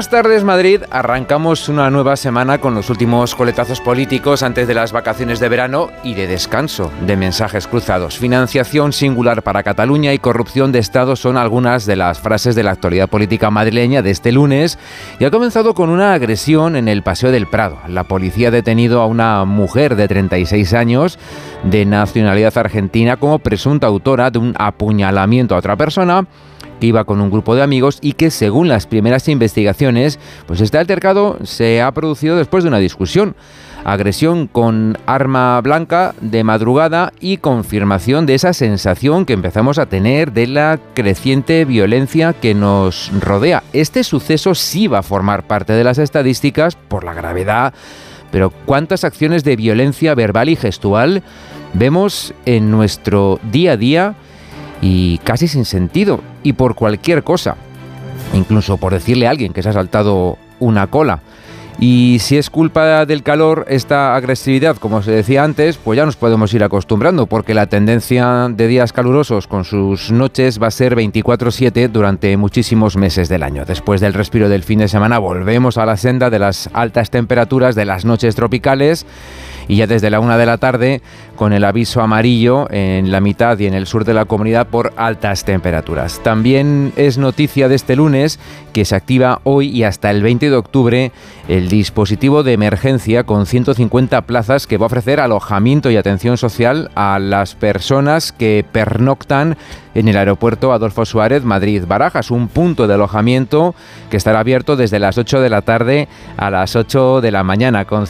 Buenas tardes, Madrid. Arrancamos una nueva semana con los últimos coletazos políticos antes de las vacaciones de verano y de descanso, de mensajes cruzados. Financiación singular para Cataluña y corrupción de Estado son algunas de las frases de la actualidad política madrileña de este lunes, y ha comenzado con una agresión en el Paseo del Prado. La policía ha detenido a una mujer de 36 años de nacionalidad argentina como presunta autora de un apuñalamiento a otra persona que iba con un grupo de amigos y que, según las primeras investigaciones, pues este altercado se ha producido después de una discusión. Agresión con arma blanca de madrugada y confirmación de esa sensación que empezamos a tener de la creciente violencia que nos rodea. Este suceso sí va a formar parte de las estadísticas por la gravedad, pero ¿cuántas acciones de violencia verbal y gestual vemos en nuestro día a día y casi sin sentido, y por cualquier cosa, incluso por decirle a alguien que se ha saltado una cola? Y si es culpa del calor esta agresividad, como se decía antes, pues ya nos podemos ir acostumbrando, porque la tendencia de días calurosos con sus noches va a ser 24/7 durante muchísimos meses del año. Después del respiro del fin de semana volvemos a la senda de las altas temperaturas de las noches tropicales, y ya desde la 1 de la tarde con el aviso amarillo en la mitad y en el sur de la comunidad por altas temperaturas. También es noticia de este lunes que se activa hoy y hasta el 20 de octubre el dispositivo de emergencia con 150 plazas que va a ofrecer alojamiento y atención social a las personas que pernoctan en el aeropuerto Adolfo Suárez Madrid-Barajas, un punto de alojamiento que estará abierto desde las 8 de la tarde a las 8 de la mañana, con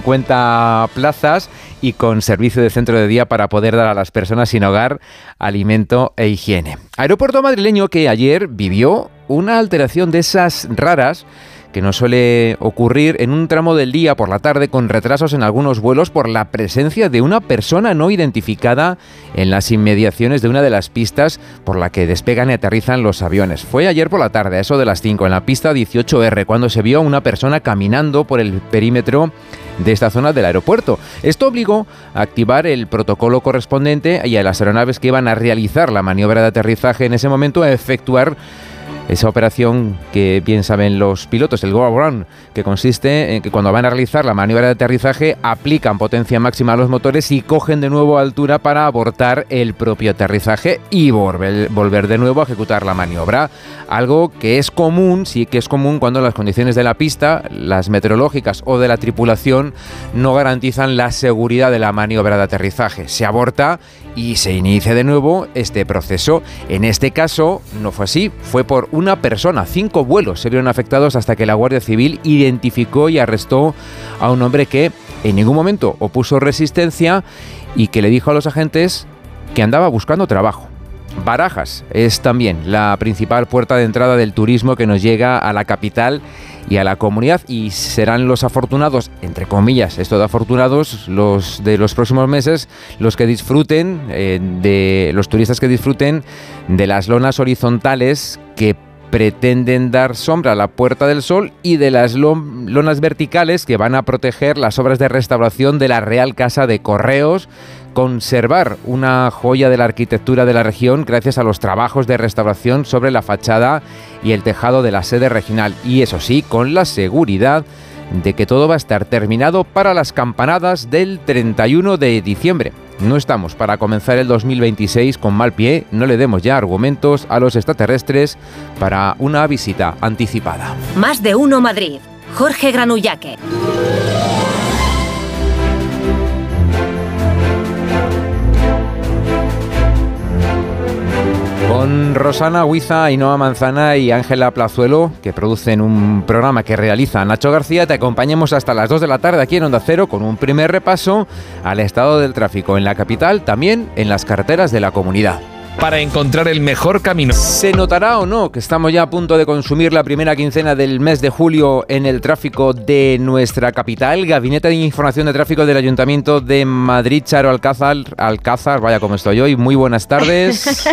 150 plazas y con servicio de centro de día para poder dar a las personas sin hogar alimento e higiene. Aeropuerto madrileño que ayer vivió una alteración de esas raras que nos suele ocurrir en un tramo del día por la tarde, con retrasos en algunos vuelos por la presencia de una persona no identificada en las inmediaciones de una de las pistas por la que despegan y aterrizan los aviones. Fue ayer por la tarde, a eso de las 5, en la pista 18R, cuando se vio a una persona caminando por el perímetro de esta zona del aeropuerto. Esto obligó a activar el protocolo correspondiente y a las aeronaves que iban a realizar la maniobra de aterrizaje en ese momento a efectuar esa operación que bien saben los pilotos, el go around, que consiste en que cuando van a realizar la maniobra de aterrizaje aplican potencia máxima a los motores y cogen de nuevo altura para abortar el propio aterrizaje y volver de nuevo a ejecutar la maniobra. Algo que es común, sí que es común cuando las condiciones de la pista, las meteorológicas o de la tripulación no garantizan la seguridad de la maniobra de aterrizaje. Se aborta y se inicia de nuevo este proceso. En este caso no fue así, fue por una persona. 5 vuelos se vieron afectados hasta que la Guardia Civil identificó y arrestó a un hombre que en ningún momento opuso resistencia y que le dijo a los agentes que andaba buscando trabajo. Barajas es también la principal puerta de entrada del turismo que nos llega a la capital y a la comunidad, y serán los afortunados, entre comillas, esto de afortunados, los de los próximos meses, los que disfruten los turistas que disfruten de las lonas horizontales que pretenden dar sombra a la Puerta del Sol y de las lonas verticales que van a proteger las obras de restauración de la Real Casa de Correos, conservar una joya de la arquitectura de la región gracias a los trabajos de restauración sobre la fachada y el tejado de la sede regional, y eso sí, con la seguridad de que todo va a estar terminado para las campanadas del 31 de diciembre. No estamos para comenzar el 2026 con mal pie, no le demos ya argumentos a los extraterrestres para una visita anticipada. Más de uno Madrid. Jorge Granullaque. Con Rosana Huiza, Ainhoa Manzana y Ángela Plazuelo, que producen un programa que realiza Nacho García, te acompañamos hasta las 2 de la tarde aquí en Onda Cero con un primer repaso al estado del tráfico en la capital, también en las carreteras de la comunidad. Para encontrar el mejor camino. ¿Se notará o no que estamos ya a punto de consumir la primera quincena del mes de julio en el tráfico de nuestra capital? Gabinete de Información de Tráfico del Ayuntamiento de Madrid, Charo Alcázar, vaya como estoy hoy, muy buenas tardes.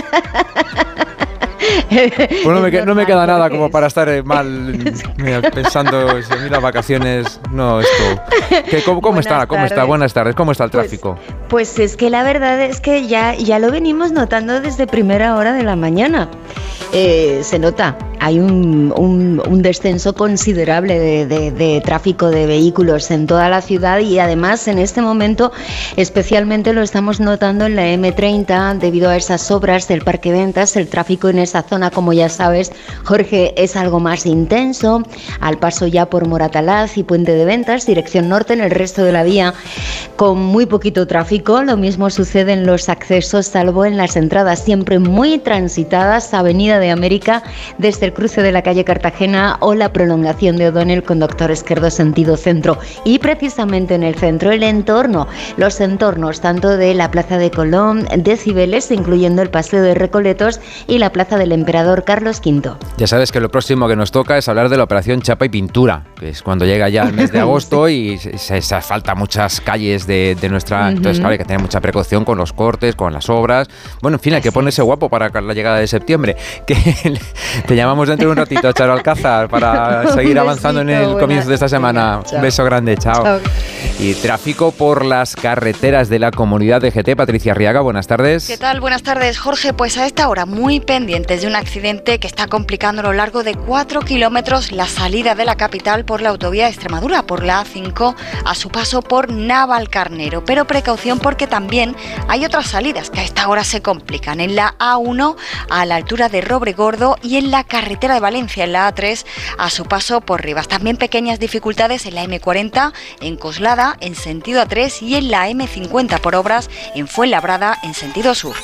Bueno, no me queda nada como para estar mal pensando en ir a vacaciones. No, esto. ¿Cómo está? Buenas tardes. ¿Cómo está el tráfico? Pues es que la verdad es que ya lo venimos notando desde primera hora de la mañana. Se nota. hay un descenso considerable de tráfico de vehículos en toda la ciudad, y además en este momento especialmente lo estamos notando en la M30 debido a esas obras del Parque Ventas. El tráfico en esa zona, como ya sabes, Jorge, es algo más intenso, al paso ya por Moratalaz y Puente de Ventas, dirección norte. En el resto de la vía con muy poquito tráfico. Lo mismo sucede en los accesos, salvo en las entradas siempre muy transitadas, Avenida de América desde el cruce de la calle Cartagena o la prolongación de O'Donnell con Doctor Esquerdo sentido centro. Y precisamente en el centro, los entornos tanto de la Plaza de Colón, de Cibeles, incluyendo el Paseo de Recoletos y la Plaza del Emperador Carlos V. Ya sabes que lo próximo que nos toca es hablar de la operación Chapa y Pintura, que es cuando llega ya el mes de agosto y se asfalta muchas calles de nuestra... Entonces, claro, hay que tener mucha precaución con los cortes, con las obras. Bueno, en fin, hay que ponerse guapo para la llegada de septiembre. Que te llamamos dentro de un ratito, Charo Alcázar, para seguir avanzando en el comienzo de esta semana. Un beso grande, chao. Y tráfico por las carreteras de la comunidad de GT. Patricia Arriaga, buenas tardes. ¿Qué tal? Buenas tardes, Jorge. Pues a esta hora muy pendientes de un accidente que está complicando a lo largo de 4 kilómetros la salida de la capital por la autovía de Extremadura, por la A5, a su paso por Navalcarnero. Pero precaución, porque también hay otras salidas que a esta hora se complican. En la A1 a la altura de Robregordo y en la carretera de Valencia, en la A3 a su paso por Rivas. También pequeñas dificultades en la M40 en Coslada en sentido A3 y en la M50 por obras en Fuenlabrada en sentido sur.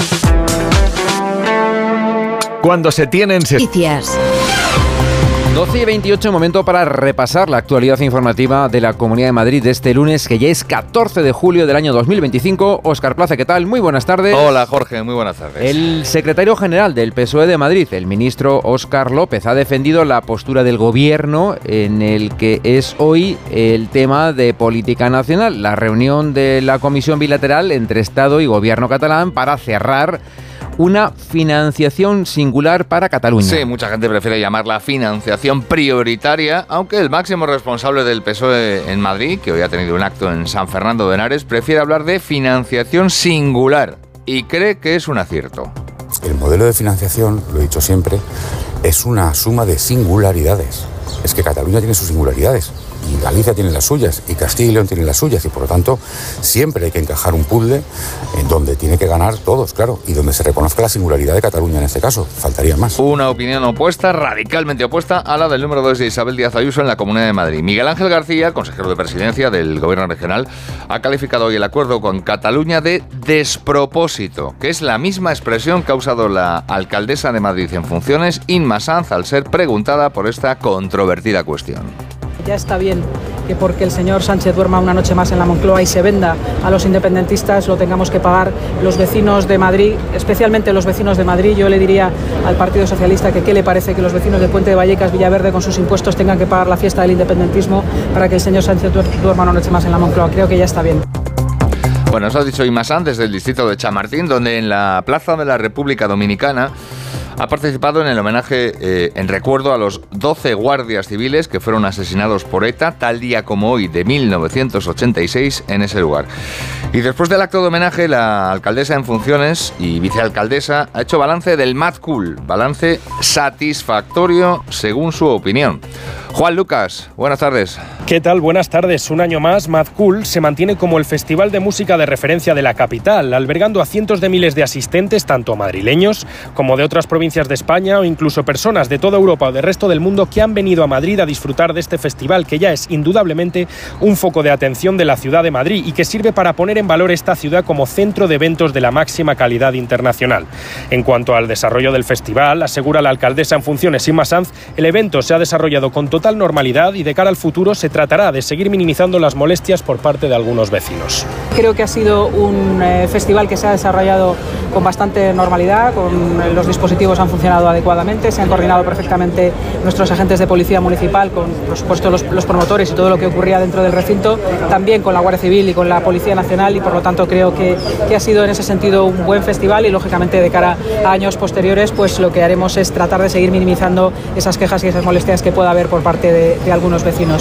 Cuando se tienen... Noticias. 12 y 28, momento para repasar la actualidad informativa de la Comunidad de Madrid de este lunes, que ya es 14 de julio del año 2025. Óscar Plaza, ¿qué tal? Muy buenas tardes. Hola, Jorge, muy buenas tardes. El secretario general del PSOE de Madrid, el ministro Óscar López, ha defendido la postura del gobierno en el que es hoy el tema de política nacional, la reunión de la comisión bilateral entre Estado y gobierno catalán para cerrar una financiación singular para Cataluña. Sí, mucha gente prefiere llamarla financiación prioritaria, aunque el máximo responsable del PSOE en Madrid, que hoy ha tenido un acto en San Fernando de Henares, prefiere hablar de financiación singular y cree que es un acierto. El modelo de financiación, lo he dicho siempre, es una suma de singularidades. Es que Cataluña tiene sus singularidades, y Galicia tiene las suyas, y Castilla y León tiene las suyas, y por lo tanto siempre hay que encajar un puzzle en donde tiene que ganar todos, claro, y donde se reconozca la singularidad de Cataluña en este caso, faltaría más. Una opinión opuesta, radicalmente opuesta, a la del número 2 de Isabel Díaz Ayuso en la Comunidad de Madrid. Miguel Ángel García, consejero de Presidencia del Gobierno regional, ha calificado hoy el acuerdo con Cataluña de despropósito, que es la misma expresión que ha usado la alcaldesa de Madrid en funciones, Inma Sanz, al ser preguntada por esta controvertida cuestión. Ya está bien que porque el señor Sánchez duerma una noche más en la Moncloa y se venda a los independentistas lo tengamos que pagar los vecinos de Madrid, especialmente los vecinos de Madrid. Yo le diría al Partido Socialista que qué le parece que los vecinos de Puente de Vallecas, Villaverde, con sus impuestos tengan que pagar la fiesta del independentismo para que el señor Sánchez duerma una noche más en la Moncloa. Creo que ya está bien. Bueno, eso ha dicho Inma Sanz desde el distrito de Chamartín, donde en la Plaza de la República Dominicana ha participado en el homenaje en recuerdo a los 12 guardias civiles que fueron asesinados por ETA, tal día como hoy de 1986, en ese lugar. Y después del acto de homenaje, la alcaldesa en funciones y vicealcaldesa ha hecho balance del Mad Cool, balance satisfactorio según su opinión. Juan Lucas, buenas tardes. ¿Qué tal? Buenas tardes. Un año más, Mad Cool se mantiene como el festival de música de referencia de la capital, albergando a cientos de miles de asistentes, tanto madrileños como de otras provincias de España o incluso personas de toda Europa o del resto del mundo que han venido a Madrid a disfrutar de este festival, que ya es indudablemente un foco de atención de la ciudad de Madrid y que sirve para poner en valor esta ciudad como centro de eventos de la máxima calidad internacional. En cuanto al desarrollo del festival, asegura la alcaldesa en funciones, Inma Sanz, el evento se ha desarrollado con total normalidad y de cara al futuro se tratará de seguir minimizando las molestias por parte de algunos vecinos. Creo que ha sido un festival que se ha desarrollado con bastante normalidad, con los dispositivos han funcionado adecuadamente, se han coordinado perfectamente nuestros agentes de policía municipal con, por supuesto, los promotores y todo lo que ocurría dentro del recinto, también con la Guardia Civil y con la Policía Nacional, y por lo tanto creo que ha sido en ese sentido un buen festival y lógicamente de cara a años posteriores pues lo que haremos es tratar de seguir minimizando esas quejas y esas molestias que pueda haber por parte de algunos vecinos. Como decía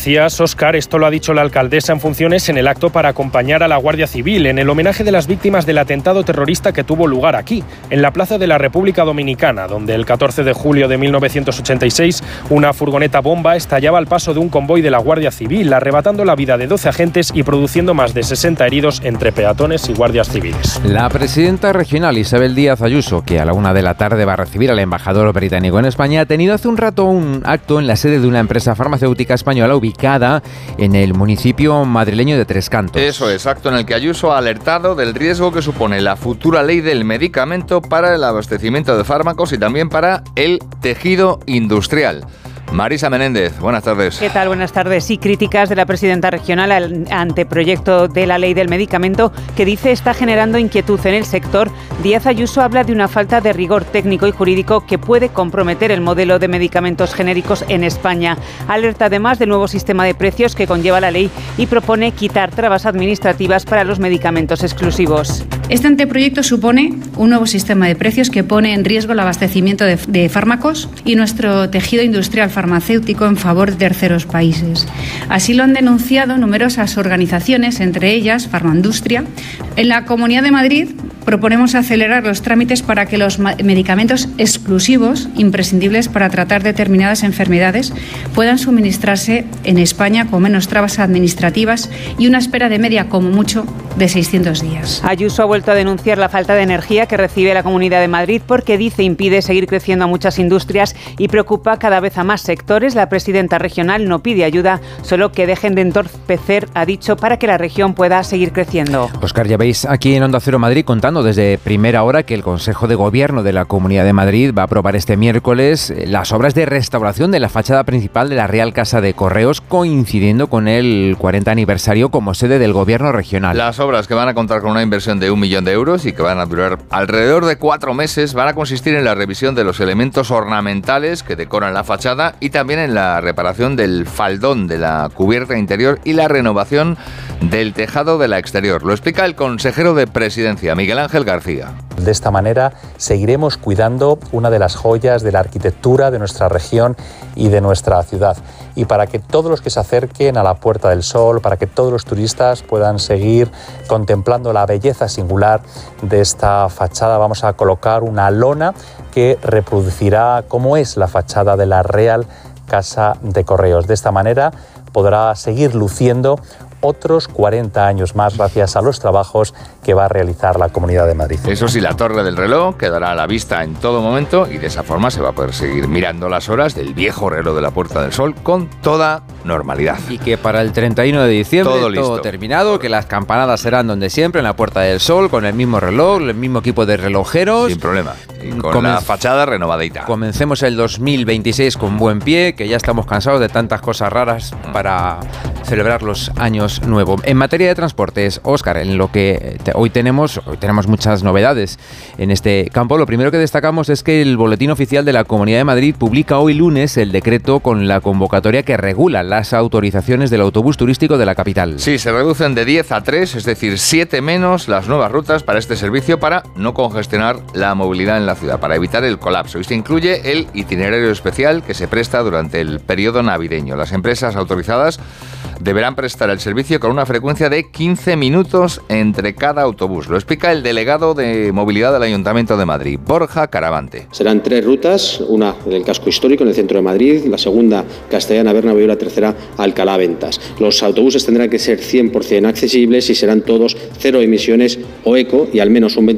decías, Óscar, esto lo ha dicho la alcaldesa en funciones en el acto para acompañar a la Guardia Civil en el homenaje de las víctimas del atentado terrorista que tuvo lugar aquí, en la Plaza de la República Dominicana, donde el 14 de julio de 1986 una furgoneta bomba estallaba al paso de un convoy de la Guardia Civil, arrebatando la vida de 12 agentes y produciendo más de 60 heridos entre peatones y guardias civiles. La presidenta regional Isabel Díaz Ayuso, que a la 1 de la tarde va a recibir al embajador británico en España, ha tenido hace un rato un acto en la sede de una empresa farmacéutica española ubicada en el municipio madrileño de Tres Cantos. Eso es, acto en el que Ayuso ha alertado del riesgo que supone la futura ley del medicamento para el abastecimiento de fármacos y también para el tejido industrial. Marisa Menéndez, buenas tardes. ¿Qué tal? Buenas tardes. Sí, críticas de la presidenta regional al anteproyecto de la ley del medicamento que dice está generando inquietud en el sector. Díaz Ayuso habla de una falta de rigor técnico y jurídico que puede comprometer el modelo de medicamentos genéricos en España. Alerta además del nuevo sistema de precios que conlleva la ley y propone quitar trabas administrativas para los medicamentos exclusivos. Este anteproyecto supone un nuevo sistema de precios que pone en riesgo el abastecimiento de fármacos y nuestro tejido industrial farmacéutico en favor de terceros países. Así lo han denunciado numerosas organizaciones, entre ellas Farmandustria. En la Comunidad de Madrid proponemos acelerar los trámites para que los medicamentos exclusivos, imprescindibles para tratar determinadas enfermedades, puedan suministrarse en España con menos trabas administrativas y una espera de media, como mucho, de 600 días. Ayuso ha vuelto a denunciar la falta de energía que recibe la Comunidad de Madrid porque dice impide seguir creciendo a muchas industrias y preocupa cada vez a más sectores. La presidenta regional no pide ayuda, solo que dejen de entorpecer, ha dicho, para que la región pueda seguir creciendo. Óscar, ya veis aquí en Onda Cero Madrid contando desde primera hora que el Consejo de Gobierno de la Comunidad de Madrid va a aprobar este miércoles las obras de restauración de la fachada principal de la Real Casa de Correos, coincidiendo con el 40 aniversario como sede del Gobierno regional. Las obras, que van a contar con una inversión de 1 millón de euros y que van a durar alrededor de 4 meses, van a consistir en la revisión de los elementos ornamentales que decoran la fachada y también en la reparación del faldón de la cubierta interior y la renovación del tejado de la exterior. Lo explica el consejero de Presidencia, Miguel Ángel García. De esta manera seguiremos cuidando una de las joyas de la arquitectura de nuestra región y de nuestra ciudad. Y para que todos los que se acerquen a la Puerta del Sol, para que todos los turistas puedan seguir contemplando la belleza singular de esta fachada, vamos a colocar una lona que reproducirá cómo es la fachada de la Real Casa de Correos. De esta manera podrá seguir luciendo otros 40 años más gracias a los trabajos que va a realizar la Comunidad de Madrid. Eso sí, la torre del reloj quedará a la vista en todo momento y de esa forma se va a poder seguir mirando las horas del viejo reloj de la Puerta del Sol con toda normalidad. Y que para el 31 de diciembre todo terminado, que las campanadas serán donde siempre, en la Puerta del Sol, con el mismo reloj, el mismo equipo de relojeros. Sin problema. Y con la fachada renovadita. Comencemos el 2026 con buen pie, que ya estamos cansados de tantas cosas raras para celebrar los años nuevos. En materia de transportes, Óscar, en lo que hoy tenemos muchas novedades en este campo. Lo primero que destacamos es que el Boletín Oficial de la Comunidad de Madrid publica hoy lunes el decreto con la convocatoria que regula las autorizaciones del autobús turístico de la capital. Sí, se reducen de 10 a 3, es decir, 7 menos las nuevas rutas para este servicio para no congestionar la movilidad en la ciudad, para evitar el colapso. Y se incluye el itinerario especial que se presta durante el periodo navideño. Las empresas autorizadas deberán prestar el servicio con una frecuencia de 15 minutos entre cada autobús. Lo explica el delegado de movilidad del Ayuntamiento de Madrid, Borja Caravante. Serán 3 rutas, una del casco histórico en el centro de Madrid, la segunda Castellana-Bernabéu y la tercera Alcalá-Ventas. Los autobuses tendrán que ser 100% accesibles y serán todos cero emisiones o eco y al menos un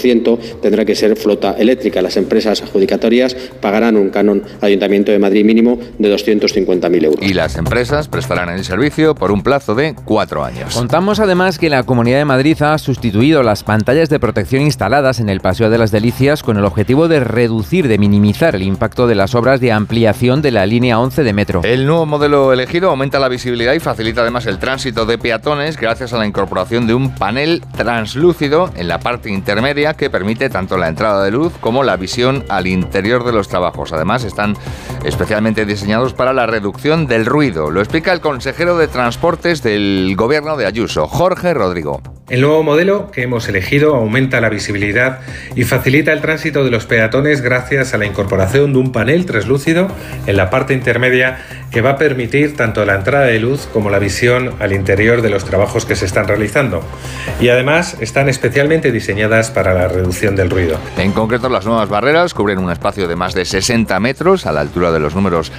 25% tendrá que ser flota eléctrica. Las empresas adjudicatarias pagarán un canon al Ayuntamiento de Madrid mínimo de 250.000 euros. Y las empresas prestarán el servicio por un plazo de 4 años. Contamos además que la Comunidad de Madrid ha sustituido las pantallas de protección instaladas en el Paseo de las Delicias con el objetivo de reducir, de minimizar el impacto de las obras de ampliación de la línea 11 de metro. El nuevo modelo elegido aumenta la visibilidad y facilita además el tránsito de peatones gracias a la incorporación de un panel translúcido en la parte intermedia que permite tanto la entrada de luz como la visión al interior de los trabajos. Además, están especialmente diseñados para la reducción del ruido. Lo explica el consejero consejero de Transportes del gobierno de Ayuso, Jorge Rodrigo. El nuevo modelo que hemos elegido aumenta la visibilidad y facilita el tránsito de los peatones gracias a la incorporación de un panel translúcido en la parte intermedia que va a permitir tanto la entrada de luz como la visión al interior de los trabajos que se están realizando. Y además están especialmente diseñadas para la reducción del ruido. En concreto, las nuevas barreras cubren un espacio de más de 60 metros a la altura de los números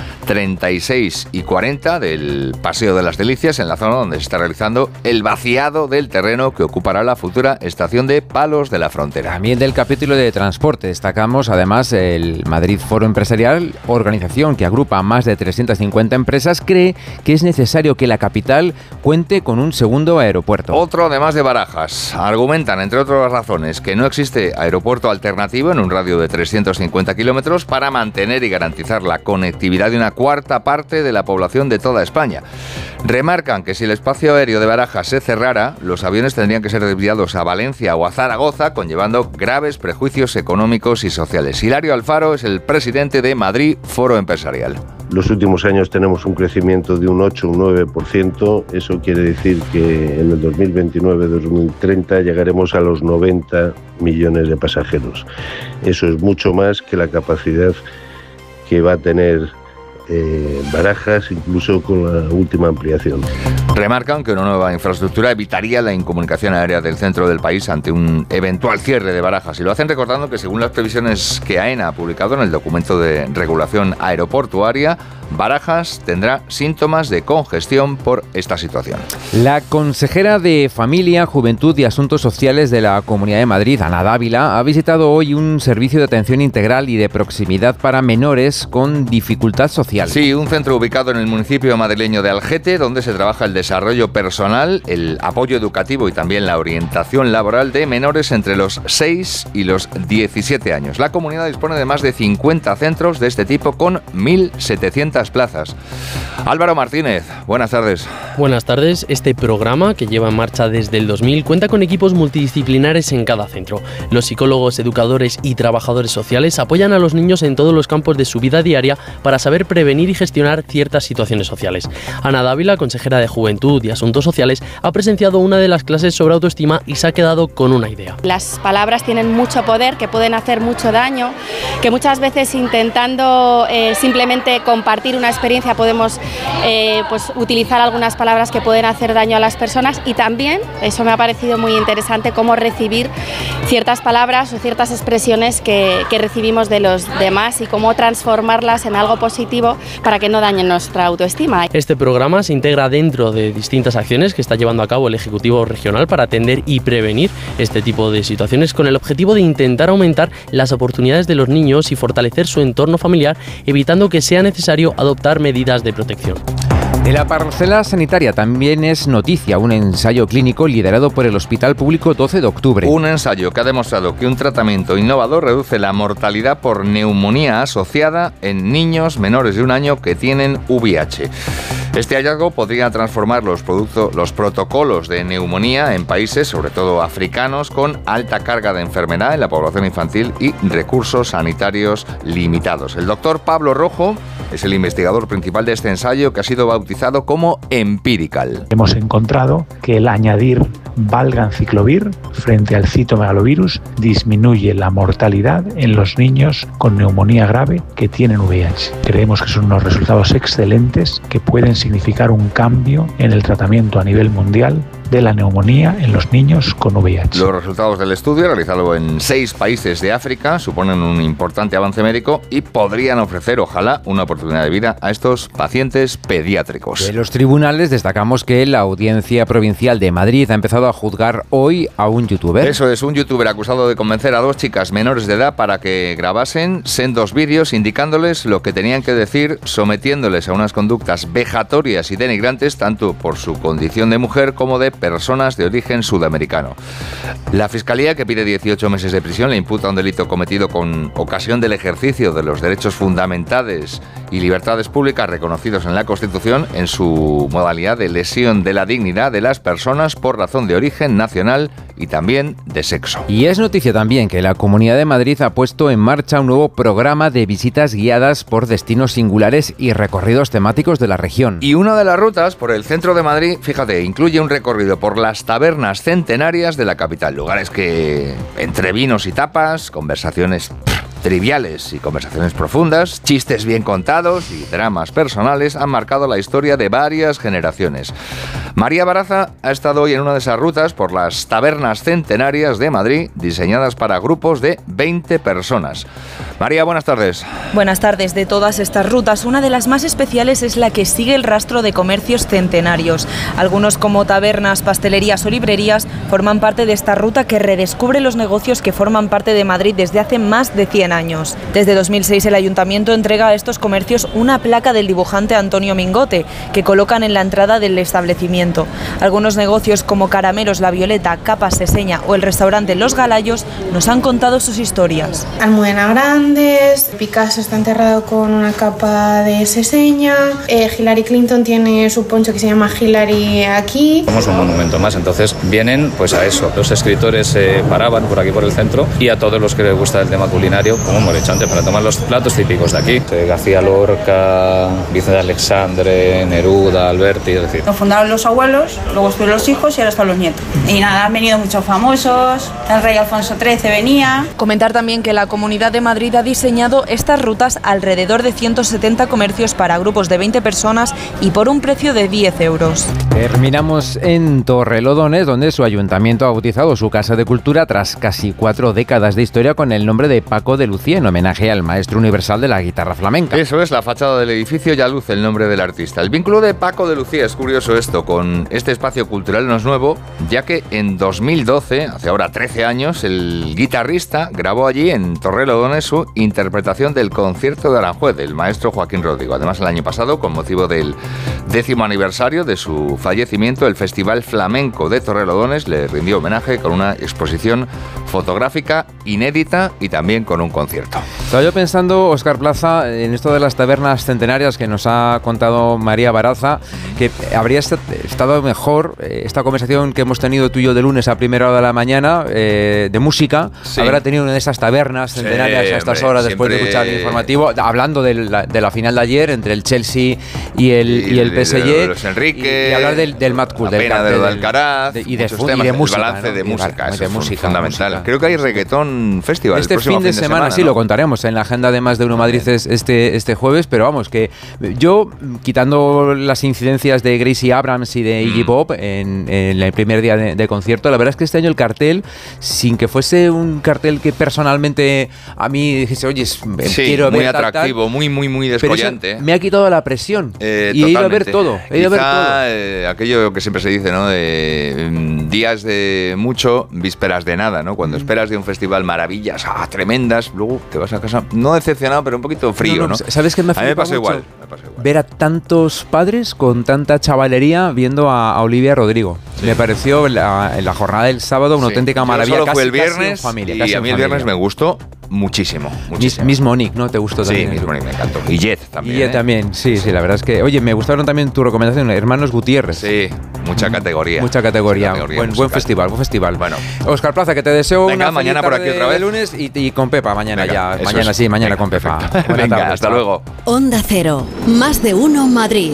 36 y 40 del Paseo de las Delicias, en la zona donde se está realizando el vaciado del terreno que ocupará la futura estación de Palos de la Frontera. También del capítulo de transporte destacamos además el Madrid Foro Empresarial, organización que agrupa a más de 350 empresas, cree que es necesario que la capital cuente con un segundo aeropuerto. Otro además de Barajas. Argumentan, entre otras razones, que no existe aeropuerto alternativo en un radio de 350 kilómetros para mantener y garantizar la conectividad de una cuarta parte de la población de toda España. Remarcan que si el espacio aéreo de Barajas se cerrara, los aviones tendrían que ser desviados a Valencia o a Zaragoza, conllevando graves prejuicios económicos y sociales. Hilario Alfaro es el presidente de Madrid Foro Empresarial. Los últimos años tenemos un crecimiento de un 8 o un 9%. Eso quiere decir que en el 2029-2030 llegaremos a los 90 millones de pasajeros. Eso es mucho más que la capacidad que va a tener Barajas, incluso con la última ampliación. Remarcan que una nueva infraestructura evitaría la incomunicación aérea del centro del país ante un eventual cierre de Barajas. Y lo hacen recordando que, según las previsiones que AENA ha publicado en el documento de regulación aeroportuaria, Barajas tendrá síntomas de congestión por esta situación. La consejera de Familia, Juventud y Asuntos Sociales de la Comunidad de Madrid, Ana Dávila, ha visitado hoy un servicio de atención integral y de proximidad para menores con dificultad social. Sí, un centro ubicado en el municipio madrileño de Algete, donde se trabaja el desarrollo personal, el apoyo educativo y también la orientación laboral de menores entre los 6 y los 17 años. La comunidad dispone de más de 50 centros de este tipo con 1.700 plazas. Álvaro Martínez, buenas tardes. Buenas tardes. Este programa, que lleva en marcha desde el 2000, cuenta con equipos multidisciplinares en cada centro. Los psicólogos, educadores y trabajadores sociales apoyan a los niños en todos los campos de su vida diaria para saber prevenir y gestionar ciertas situaciones sociales. Ana Dávila, consejera de Juventud y Asuntos Sociales, ha presenciado una de las clases sobre autoestima y se ha quedado con una idea. Las palabras tienen mucho poder, que pueden hacer mucho daño, que muchas veces intentando simplemente compartir una experiencia podemos utilizar algunas palabras que pueden hacer daño a las personas, y también, eso me ha parecido muy interesante, cómo recibir ciertas palabras o ciertas expresiones que recibimos de los demás y cómo transformarlas en algo positivo para que no dañen nuestra autoestima. Este programa se integra dentro de distintas acciones que está llevando a cabo el Ejecutivo Regional para atender y prevenir este tipo de situaciones, con el objetivo de intentar aumentar las oportunidades de los niños y fortalecer su entorno familiar, evitando que sea necesario adoptar medidas de protección. De la parcela sanitaria también es noticia un ensayo clínico liderado por el Hospital Público 12 de Octubre. Un ensayo que ha demostrado que un tratamiento innovador reduce la mortalidad por neumonía asociada en niños menores de un año que tienen VIH. Este hallazgo podría transformar los protocolos de neumonía en países, sobre todo africanos, con alta carga de enfermedad en la población infantil y recursos sanitarios limitados. El doctor Pablo Rojo es el investigador principal de este ensayo, que ha sido bautizado como Empirical. Hemos encontrado que el añadir valganciclovir frente al citomegalovirus disminuye la mortalidad en los niños con neumonía grave que tienen VIH. Creemos que son unos resultados excelentes que pueden significar un cambio en el tratamiento a nivel mundial de la neumonía en los niños con VIH. Los resultados del estudio, realizado en 6 países de África, suponen un importante avance médico y podrían ofrecer, ojalá, una oportunidad de vida a estos pacientes pediátricos. De los tribunales destacamos que la Audiencia Provincial de Madrid ha empezado a juzgar hoy a un youtuber. Eso es, un youtuber acusado de convencer a 2 chicas menores de edad para que grabasen sendos vídeos indicándoles lo que tenían que decir, sometiéndoles a unas conductas vejatorias y denigrantes, tanto por su condición de mujer como de personas de origen sudamericano. La Fiscalía, que pide 18 meses de prisión, le imputa un delito cometido con ocasión del ejercicio de los derechos fundamentales y libertades públicas reconocidos en la Constitución en su modalidad de lesión de la dignidad de las personas por razón de origen nacional y también de sexo. Y es noticia también que la Comunidad de Madrid ha puesto en marcha un nuevo programa de visitas guiadas por destinos singulares y recorridos temáticos de la región. Y una de las rutas por el centro de Madrid, fíjate, incluye un recorrido por las tabernas centenarias de la capital, lugares que entre vinos y tapas, conversaciones triviales y conversaciones profundas, chistes bien contados y dramas personales han marcado la historia de varias generaciones. María Baraza ha estado hoy en una de esas rutas por las tabernas centenarias de Madrid, diseñadas para grupos de 20 personas. María, buenas tardes. Buenas tardes. De todas estas rutas, una de las más especiales es la que sigue el rastro de comercios centenarios. Algunos, como tabernas, pastelerías o librerías, forman parte de esta ruta que redescubre los negocios que forman parte de Madrid desde hace más de 100 años. Desde 2006 el Ayuntamiento entrega a estos comercios una placa del dibujante Antonio Mingote, que colocan en la entrada del establecimiento. Algunos negocios como Caramelos La Violeta, Capas Seseña o el restaurante Los Galayos nos han contado sus historias. Almudena Grandes, Picasso está enterrado con una capa de Seseña, Hillary Clinton tiene su poncho que se llama Hillary aquí. Somos un monumento más, entonces vienen pues a eso. Los escritores se paraban por aquí por el centro y a todos los que les gusta el tema culinario, como Morechante, para tomar los platos típicos de aquí. García Lorca, Vicente Alexandre, Neruda, Alberti, es decir. Lo fundaron los abuelos, luego estuvieron los hijos y ahora están los nietos. Y nada, han venido muchos famosos, el rey Alfonso XIII venía. Comentar también que la Comunidad de Madrid ha diseñado estas rutas alrededor de 170 comercios para grupos de 20 personas y por un precio de 10 euros. Terminamos en Torrelodones, donde su ayuntamiento ha bautizado su Casa de Cultura tras casi 4 décadas de historia con el nombre de Paco de Lucía, en homenaje al maestro universal de la guitarra flamenca. Eso es, la fachada del edificio ya luce el nombre del artista. El vínculo de Paco de Lucía, es curioso esto, con este espacio cultural no es nuevo, ya que en 2012, hace ahora 13 años, el guitarrista grabó allí en Torrelodones su interpretación del concierto de Aranjuez del maestro Joaquín Rodrigo. Además, el año pasado, con motivo del 10º aniversario de su fallecimiento, el Festival Flamenco de Torrelodones le rindió homenaje con una exposición fotográfica inédita y también con un concierto. Estaba yo pensando, Óscar Plaza, en esto de las tabernas centenarias que nos ha contado María Baraza, que habría estado mejor esta conversación que hemos tenido tú y yo de lunes a primera hora de la mañana, de música, sí. Habrá tenido una de esas tabernas centenarias a estas horas después de escuchar el informativo, hablando de la final de ayer entre el Chelsea y el PSG, de los Enrique, y hablar del Mad Cool, del Alcaraz, y de música, el balance, ¿no? de música, eso es fundamental. Música. Creo que hay reggaetón festival este el próximo fin de semana, ¿no? Sí, lo contaremos en la agenda de Más de Uno Madrid este jueves, pero vamos, que yo, quitando las incidencias de Gracie Abrams y de Iggy Pop en el primer día de concierto, la verdad es que este año el cartel, sin que fuese un cartel que personalmente a mí dijese, oye, quiero ver muy atractivo, muy descollante. Me ha quitado la presión y he ido a ver todo. Aquello que siempre se dice, ¿no? De días de mucho, vísperas de nada, ¿no? Cuando esperas de un festival maravillas tremendas, luego te vas a casa, no decepcionado, pero un poquito frío, ¿no? ¿Sabes qué me a mí me pasa igual. Ver a tantos padres con tanta chavalería viendo a Olivia Rodrigo. Sí. Me pareció en la jornada del sábado una auténtica maravilla. Solo fue el viernes y a mí el viernes me gustó muchísimo. Miss Monique, ¿no? ¿Te gustó también? Sí, Miss Monique me encantó. Y Jet también. Y Jet también, sí, la verdad es que... Oye, me gustaron también tu recomendación, Hermanos Gutiérrez. Sí, mucha categoría. Mucha categoría. Buen festival. Bueno. Óscar Plaza, que te deseo una mañana por aquí otra vez. Lunes y con Pepa mañana. Venga, ya. Mañana con Pepa. Venga, tarde, hasta luego. Onda Cero, Más de Uno Madrid.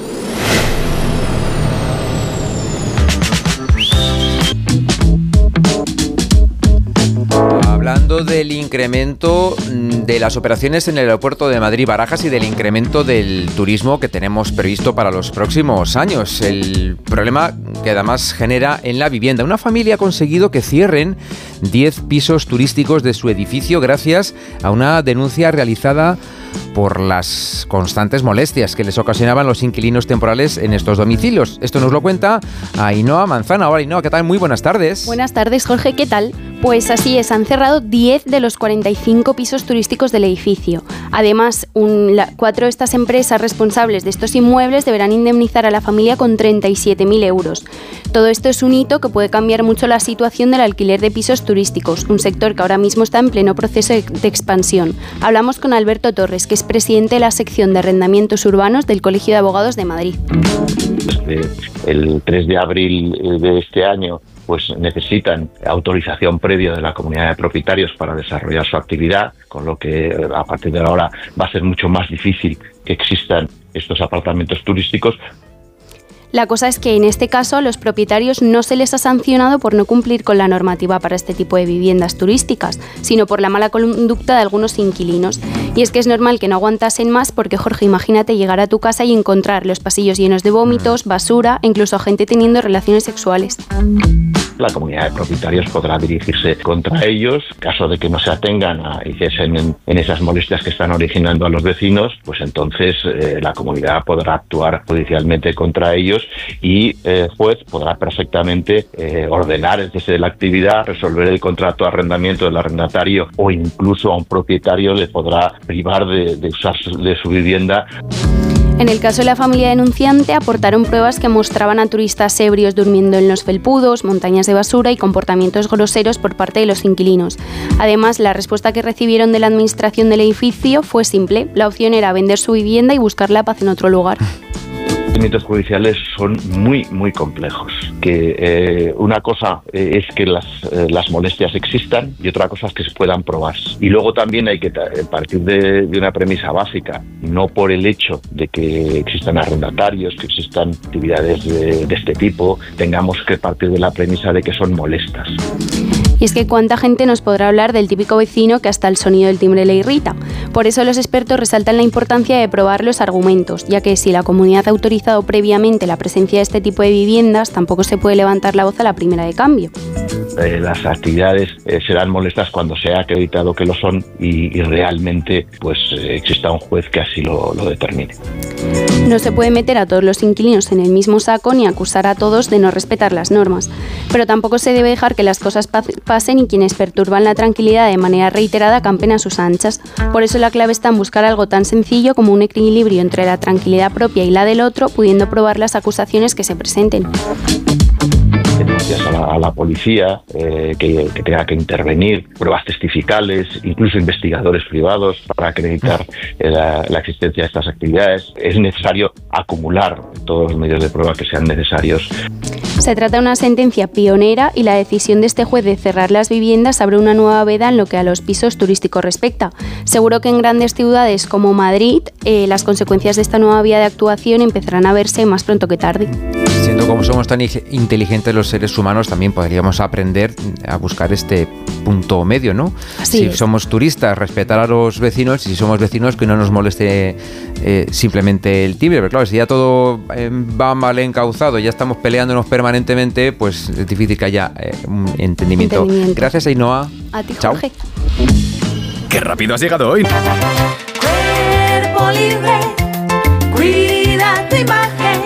Hablando del incremento de las operaciones en el aeropuerto de Madrid-Barajas y del incremento del turismo que tenemos previsto para los próximos años. El problema que además genera en la vivienda. Una familia ha conseguido que cierren 10 pisos turísticos de su edificio gracias a una denuncia realizada por las constantes molestias que les ocasionaban los inquilinos temporales en estos domicilios. Esto nos lo cuenta Ainhoa Manzana. Hola Ainhoa, ¿qué tal? Muy buenas tardes. Buenas tardes, Jorge, ¿qué tal? Pues así es, han cerrado 10 de los 45 pisos turísticos del edificio. Además, 4 de estas empresas responsables de estos inmuebles deberán indemnizar a la familia con 37.000 euros. Todo esto es un hito que puede cambiar mucho la situación del alquiler de pisos turísticos, un sector que ahora mismo está en pleno proceso de expansión. Hablamos con Alberto Torres, que es presidente de la sección de arrendamientos urbanos del Colegio de Abogados de Madrid. Desde el 3 de abril de este año, pues necesitan autorización previa de la comunidad de propietarios para desarrollar su actividad, con lo que a partir de ahora va a ser mucho más difícil que existan estos apartamentos turísticos. La cosa es que en este caso a los propietarios no se les ha sancionado por no cumplir con la normativa para este tipo de viviendas turísticas, sino por la mala conducta de algunos inquilinos. Y es que es normal que no aguantasen más porque, Jorge, imagínate llegar a tu casa y encontrar los pasillos llenos de vómitos, basura e incluso gente teniendo relaciones sexuales. La comunidad de propietarios podrá dirigirse contra ellos. En caso de que no se atengan y cesen en esas molestias que están originando a los vecinos, pues entonces la comunidad podrá actuar judicialmente contra ellos y el juez podrá perfectamente ordenar el cese de la actividad, resolver el contrato de arrendamiento del arrendatario o incluso a un propietario le podrá privar de usar de su vivienda. En el caso de la familia denunciante, aportaron pruebas que mostraban a turistas ebrios durmiendo en los felpudos, montañas de basura y comportamientos groseros por parte de los inquilinos. Además, la respuesta que recibieron de la administración del edificio fue simple. La opción era vender su vivienda y buscar la paz en otro lugar. Los procedimientos judiciales son muy complejos. Que una cosa es que las molestias existan y otra cosa es que se puedan probar. Y luego también hay que partir de una premisa básica, no por el hecho de que existan arrendatarios, que existan actividades de este tipo, tengamos que partir de la premisa de que son molestas. Y es que cuánta gente nos podrá hablar del típico vecino que hasta el sonido del timbre le irrita. Por eso los expertos resaltan la importancia de probar los argumentos, ya que si la comunidad ha autorizado previamente la presencia de este tipo de viviendas, tampoco se puede levantar la voz a la primera de cambio. Las actividades serán molestas cuando se ha acreditado que lo son y realmente pues exista un juez que así lo determine. No se puede meter a todos los inquilinos en el mismo saco ni acusar a todos de no respetar las normas, pero tampoco se debe dejar que las cosas pasen y quienes perturban la tranquilidad de manera reiterada campen a sus anchas. Por eso la clave está en buscar algo tan sencillo como un equilibrio entre la tranquilidad propia y la del otro, pudiendo probar las acusaciones que se presenten. Denuncias a la policía, que tenga que intervenir, pruebas testificales, incluso investigadores privados para acreditar la existencia de estas actividades. Es necesario acumular todos los medios de prueba que sean necesarios. Se trata de una sentencia pionera y la decisión de este juez de cerrar las viviendas abre una nueva veda en lo que a los pisos turísticos respecta. Seguro que en grandes ciudades como Madrid las consecuencias de esta nueva vía de actuación empezarán a verse más pronto que tarde. Siendo como somos tan inteligentes los seres humanos, también podríamos aprender a buscar este punto medio, ¿no? Así si es. Somos turistas, respetar a los vecinos, y si somos vecinos, que no nos moleste simplemente el timbre. Pero claro, si ya todo va mal encauzado, ya estamos peleándonos permanentemente, pues es difícil que haya un entendimiento. Gracias, Ainhoa. A ti, Chao. Jorge. ¡Qué rápido has llegado hoy! Cuerpo libre, cuida tu imagen,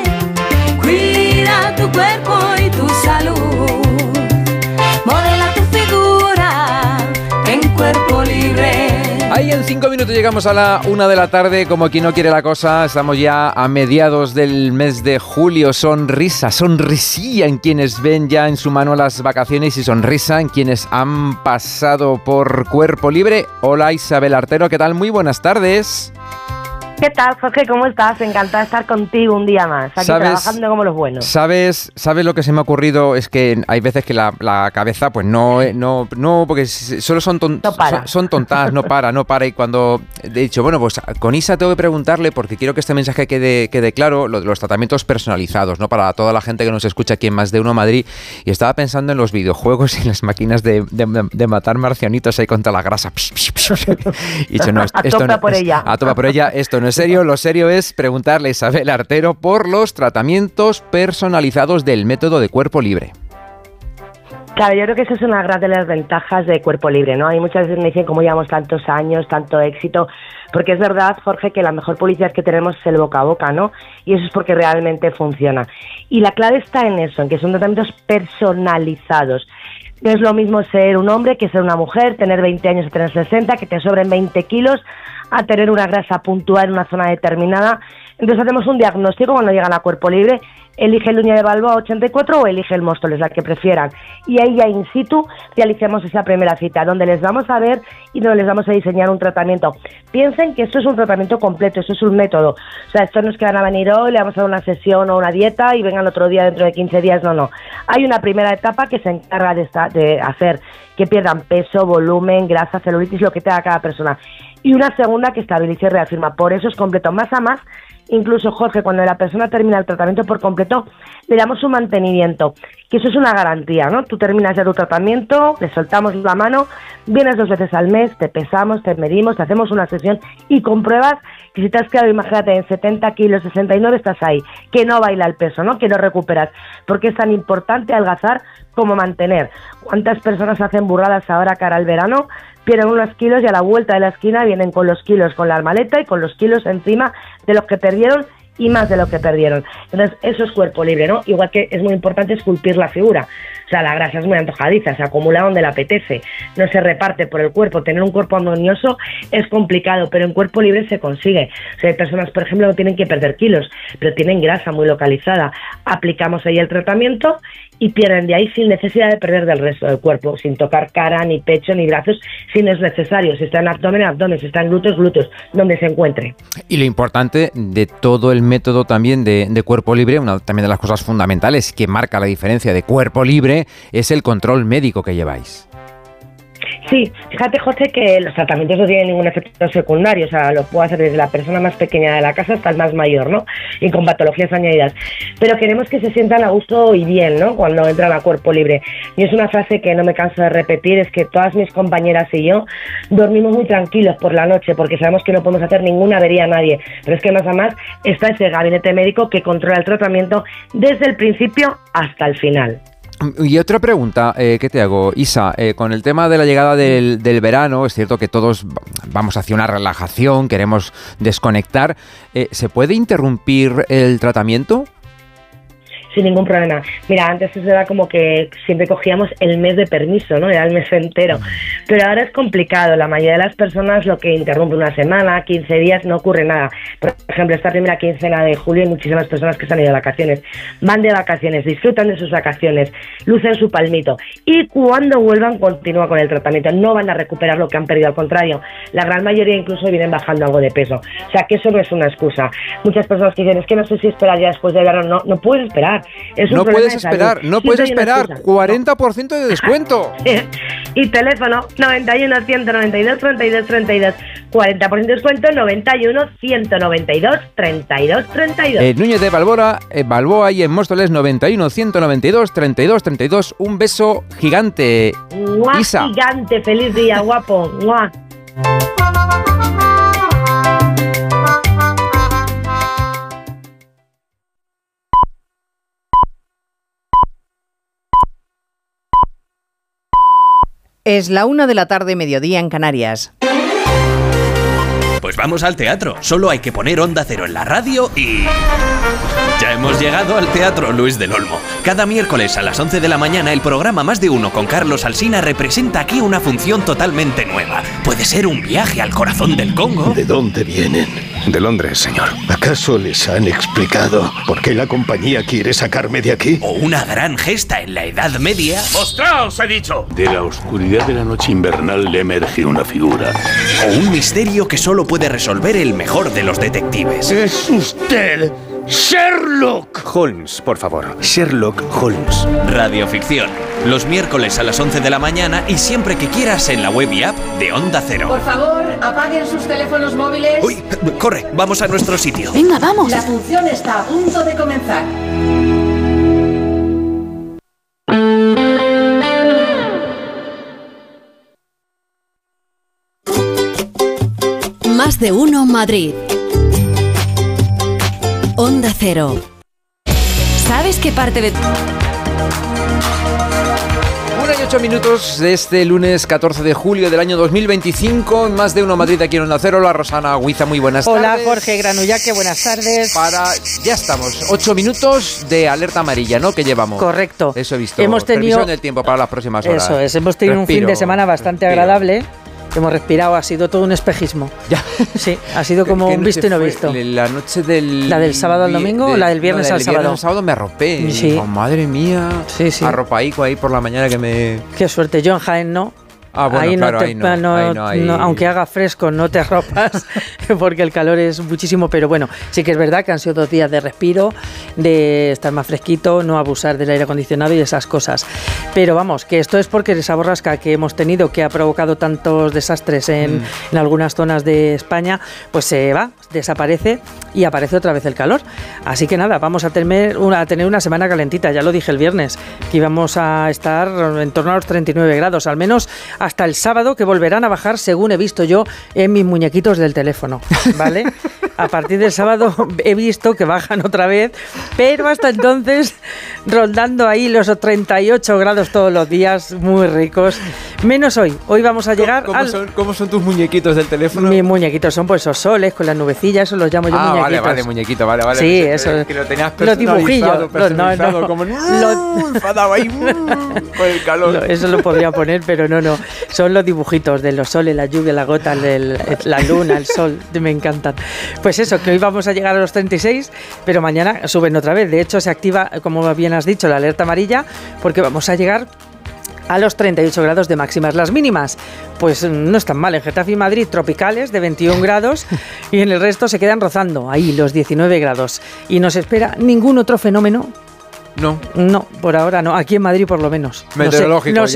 cuida tu cuerpo y tu salud. Modela tu figura en Cuerpo Libre. Ahí en 5 minutos llegamos a la 1 de la tarde, como quien no quiere la cosa. Estamos ya a mediados del mes de julio. Sonrisa, sonrisilla en quienes ven ya en su mano las vacaciones y sonrisa en quienes han pasado por Cuerpo Libre. Hola, Isabel Artero, ¿qué tal? Muy buenas tardes. ¿Qué tal, Jorge? ¿Cómo estás? Encantada de estar contigo un día más, aquí trabajando como los buenos. ¿Sabes lo que se me ha ocurrido? Es que hay veces que la cabeza pues no, porque solo son tontas, no para. Y cuando he dicho, bueno, pues con Isa tengo que preguntarle, porque quiero que este mensaje quede claro, lo de los tratamientos personalizados, ¿no? Para toda la gente que nos escucha aquí en Más de Uno Madrid. Y estaba pensando en los videojuegos y en las máquinas de matar marcianitos ahí contra la grasa. Y dicho, no, a tope por ella, esto no es serio. Lo serio es preguntarle a Isabel Artero por los tratamientos personalizados del método de Cuerpo Libre. Claro, yo creo que eso es una gran de las ventajas de Cuerpo Libre, ¿no? Hay muchas veces me dicen cómo llevamos tantos años, tanto éxito, porque es verdad, Jorge, que la mejor publicidad que tenemos es el boca a boca, ¿no? Y eso es porque realmente funciona. Y la clave está en eso, en que son tratamientos personalizados. No es lo mismo ser un hombre que ser una mujer, tener 20 años o tener 60, que te sobren 20 kilos, a tener una grasa puntual en una zona determinada. Entonces hacemos un diagnóstico cuando llegan a Cuerpo Libre, elige el Núñez de Balboa 84 o elige el Móstoles, la que prefieran. Y ahí ya in situ realicemos esa primera cita, donde les vamos a ver y donde les vamos a diseñar un tratamiento. Piensen que esto es un tratamiento completo, esto es un método. O sea, esto no es que van a venir hoy, le vamos a dar una sesión o una dieta y vengan otro día dentro de 15 días, no. Hay una primera etapa que se encarga de hacer que pierdan peso, volumen, grasa, celulitis, lo que tenga cada persona. Y una segunda que estabilice y reafirma. Por eso es completo, más a más. Incluso, Jorge, cuando la persona termina el tratamiento por completo, le damos un mantenimiento, que eso es una garantía, ¿no? Tú terminas ya tu tratamiento, le soltamos la mano, vienes 2 veces al mes, te pesamos, te medimos, te hacemos una sesión y compruebas que si te has quedado, imagínate, en 70 kilos, 69, estás ahí, que no baila el peso, ¿no? Que no recuperas, porque es tan importante adelgazar como mantener. ¿Cuántas personas hacen burradas ahora cara al verano? Pierden unos kilos y a la vuelta de la esquina vienen con los kilos, con la maleta y con los kilos encima de los que perdieron y más de lo que perdieron. Entonces, eso es Cuerpo Libre, ¿no? Igual que es muy importante esculpir la figura. O sea, la grasa es muy antojadiza, se acumula donde le apetece, no se reparte por el cuerpo. Tener un cuerpo armonioso es complicado, pero en Cuerpo Libre se consigue. O sea, hay personas, por ejemplo, que no tienen que perder kilos, pero tienen grasa muy localizada. Aplicamos ahí el tratamiento y pierden de ahí sin necesidad de perder del resto del cuerpo, sin tocar cara, ni pecho, ni brazos, si no es necesario. Si está en abdomen, abdomen, si está en glúteos, donde se encuentre. Y lo importante de todo el método también de Cuerpo Libre, una también de las cosas fundamentales que marca la diferencia de Cuerpo Libre, es el control médico que lleváis. Sí, fíjate, José, que los tratamientos no tienen ningún efecto secundario, o sea, lo puedo hacer desde la persona más pequeña de la casa hasta el más mayor, ¿no? Y con patologías añadidas. Pero queremos que se sientan a gusto y bien, ¿no? Cuando entran a Cuerpo Libre. Y es una frase que no me canso de repetir, es que todas mis compañeras y yo dormimos muy tranquilos por la noche, porque sabemos que no podemos hacer ninguna avería a nadie. Pero es que más a más está ese gabinete médico que controla el tratamiento desde el principio hasta el final. Y otra pregunta que te hago, Isa, con el tema de la llegada del verano, es cierto que todos vamos hacia una relajación, queremos desconectar, ¿se puede interrumpir el tratamiento? Sin ningún problema. Mira, antes eso era como que siempre cogíamos el mes de permiso, ¿no? Era el mes entero. Pero ahora es complicado. La mayoría de las personas lo que interrumpe una semana, 15 días, no ocurre nada. Por ejemplo, esta primera quincena de julio hay muchísimas personas que se han ido de vacaciones. Van de vacaciones, disfrutan de sus vacaciones, lucen su palmito. Y cuando vuelvan, continúan con el tratamiento. No van a recuperar lo que han perdido, al contrario. La gran mayoría incluso vienen bajando algo de peso. O sea, que eso no es una excusa. Muchas personas que dicen, es que no sé si esperar ya después del verano. No puedes esperar. No puedes esperar, 40% de descuento. Y teléfono 91 192 32 32, 40% de descuento 91 192 32 32. En Núñez de Balboa y en Móstoles 91 192 32 32. Un beso gigante. ¡Mua! Isa. Gigante, feliz día, guapo. ¡Mua! Es la 1 de la tarde, mediodía en Canarias. Pues vamos al teatro. Solo hay que poner Onda Cero en la radio y... Ya hemos llegado al Teatro Luis del Olmo. Cada miércoles a las 11 de la mañana el programa Más de Uno con Carlos Alsina representa aquí una función totalmente nueva. Puede ser un viaje al corazón del Congo. ¿De dónde vienen? De Londres, señor. ¿Acaso les han explicado por qué la compañía quiere sacarme de aquí? O una gran gesta en la Edad Media. ¡Mostraos, he dicho! De la oscuridad de la noche invernal le emerge una figura. O un misterio que solo puede resolver el mejor de los detectives. ¡Es usted! ¡Sherlock! Holmes, por favor. Sherlock Holmes. Radioficción. Los miércoles a las 11 de la mañana y siempre que quieras en la web y app de Onda Cero. Por favor, apaguen sus teléfonos móviles. ¡Uy! Corre, vamos a nuestro sitio. Venga, vamos. La función está a punto de comenzar. Más de uno Madrid. Onda Cero. ¿Sabes qué parte de... 1:08 de este lunes 14 de julio del año 2025. Más de Uno Madrid aquí en Onda Cero. Hola, Rosana Huiza, muy buenas tardes. Hola, Jorge Granullaque, buenas tardes. Ya estamos, 8 minutos de alerta amarilla, ¿no? Que llevamos. Correcto. Eso he visto. Hemos tenido previsión del tiempo para las próximas horas. Eso es, hemos tenido un fin de semana bastante agradable. Hemos respirado, ha sido todo un espejismo. Ya. Sí, ha sido como un visto y no visto. La noche del... ¿La del sábado al domingo o la del viernes al sábado? El sábado me arropé. Sí. Digo, madre mía. Sí, sí. Arropaico ahí por la mañana que me... Qué suerte, yo en Jaén no. Ah, bueno, ahí claro, no, aunque haga fresco no te arropas porque el calor es muchísimo, pero bueno, sí que es verdad que han sido 2 días de respiro, de estar más fresquito, no abusar del aire acondicionado y esas cosas. Pero vamos, que esto es porque esa borrasca que hemos tenido, que ha provocado tantos desastres en algunas zonas de España, pues se va, desaparece y aparece otra vez el calor. Así que nada, vamos a tener una semana calentita, ya lo dije el viernes, que íbamos a estar en torno a los 39 grados, al menos hasta el sábado, que volverán a bajar según he visto yo en mis muñequitos del teléfono, ¿vale? A partir del sábado he visto que bajan otra vez, pero hasta entonces rondando ahí los 38 grados todos los días, muy ricos, menos hoy. Hoy vamos a llegar ¿Cómo son tus muñequitos del teléfono? Mis muñequitos son pues esos soles con las nubecillas, eso los llamo yo muñequitos. Vale, muñequito, vale. Sí, eso es. Que lo tenías los dibujillos. Personalizado, como enfadado ahí con el calor. Eso lo podría poner, pero no. Son los dibujitos de los soles, la lluvia, la gota, la luna, el sol, me encantan. Pues eso, que hoy vamos a llegar a los 36, pero mañana suben otra vez. De hecho, se activa, como bien has dicho, la alerta amarilla, porque vamos a llegar a los 38 grados de máximas. Las mínimas, pues no están mal. En Getafe y Madrid, tropicales de 21 grados y en el resto se quedan rozando ahí los 19 grados. Y no se espera ningún otro fenómeno. No, por ahora no. Aquí en Madrid por lo menos. Meteorológico, no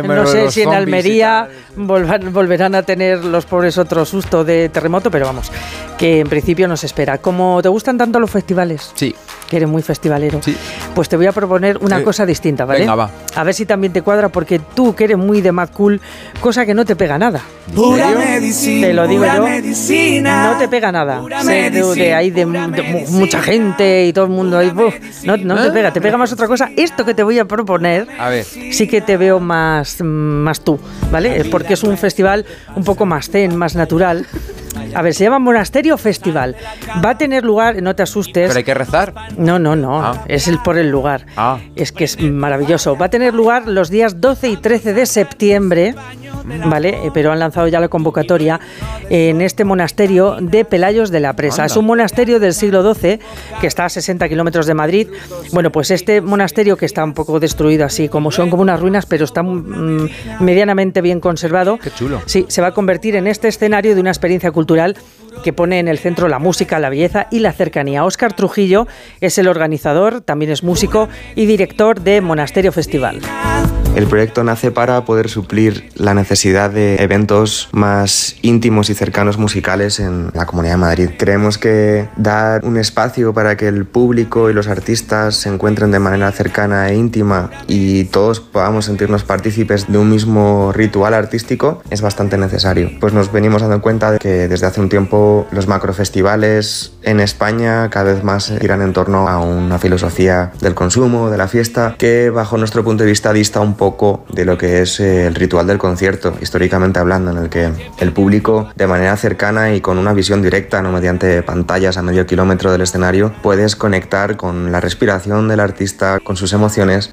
sé si en Almería volverán a tener los pobres otro susto de terremoto, pero vamos, que en principio no se espera. Como te gustan tanto los festivales, sí, que eres muy festivalero, sí, pues te voy a proponer una cosa distinta, ¿vale? Venga, va. A ver si también te cuadra, porque tú que eres muy de Mad Cool, cosa que no te pega nada. Pura medicina, te lo digo pura yo, medicina, no te pega nada. Sé de mucha gente y todo el mundo ahí, no te pega. Te pega más otra cosa. Esto que te voy a proponer, a ver, sí que te veo más tú, ¿vale? Porque es un festival un poco más zen, más natural. A ver, se llama Monasterio Festival. Va a tener lugar, no te asustes. ¿Pero hay que rezar? No. Es por el lugar. Es que es maravilloso. Va a tener lugar los días 12 y 13 de septiembre, ¿vale? Pero han lanzado ya la convocatoria en este monasterio de Pelayos de la Presa. Es un monasterio del siglo XII que está a 60 kilómetros de Madrid. Bueno, pues este monasterio, que está un poco destruido así, son como unas ruinas, pero está medianamente bien conservado. Qué chulo. Sí, se va a convertir en este escenario de una experiencia cultural que pone en el centro la música, la belleza y la cercanía. Óscar Trujillo es el organizador, también es músico y director de Monasterio Festival. El proyecto nace para poder suplir la necesidad de eventos más íntimos y cercanos musicales en la Comunidad de Madrid. Creemos que dar un espacio para que el público y los artistas se encuentren de manera cercana e íntima y todos podamos sentirnos partícipes de un mismo ritual artístico es bastante necesario. Pues nos venimos dando cuenta de que desde hace un tiempo los macrofestivales en España cada vez más giran en torno a una filosofía del consumo, de la fiesta, que bajo nuestro punto de vista dista un poco de lo que es el ritual del concierto, históricamente hablando, en el que el público, de manera cercana y con una visión directa, no mediante pantallas a medio kilómetro del escenario, puedes conectar con la respiración del artista, con sus emociones.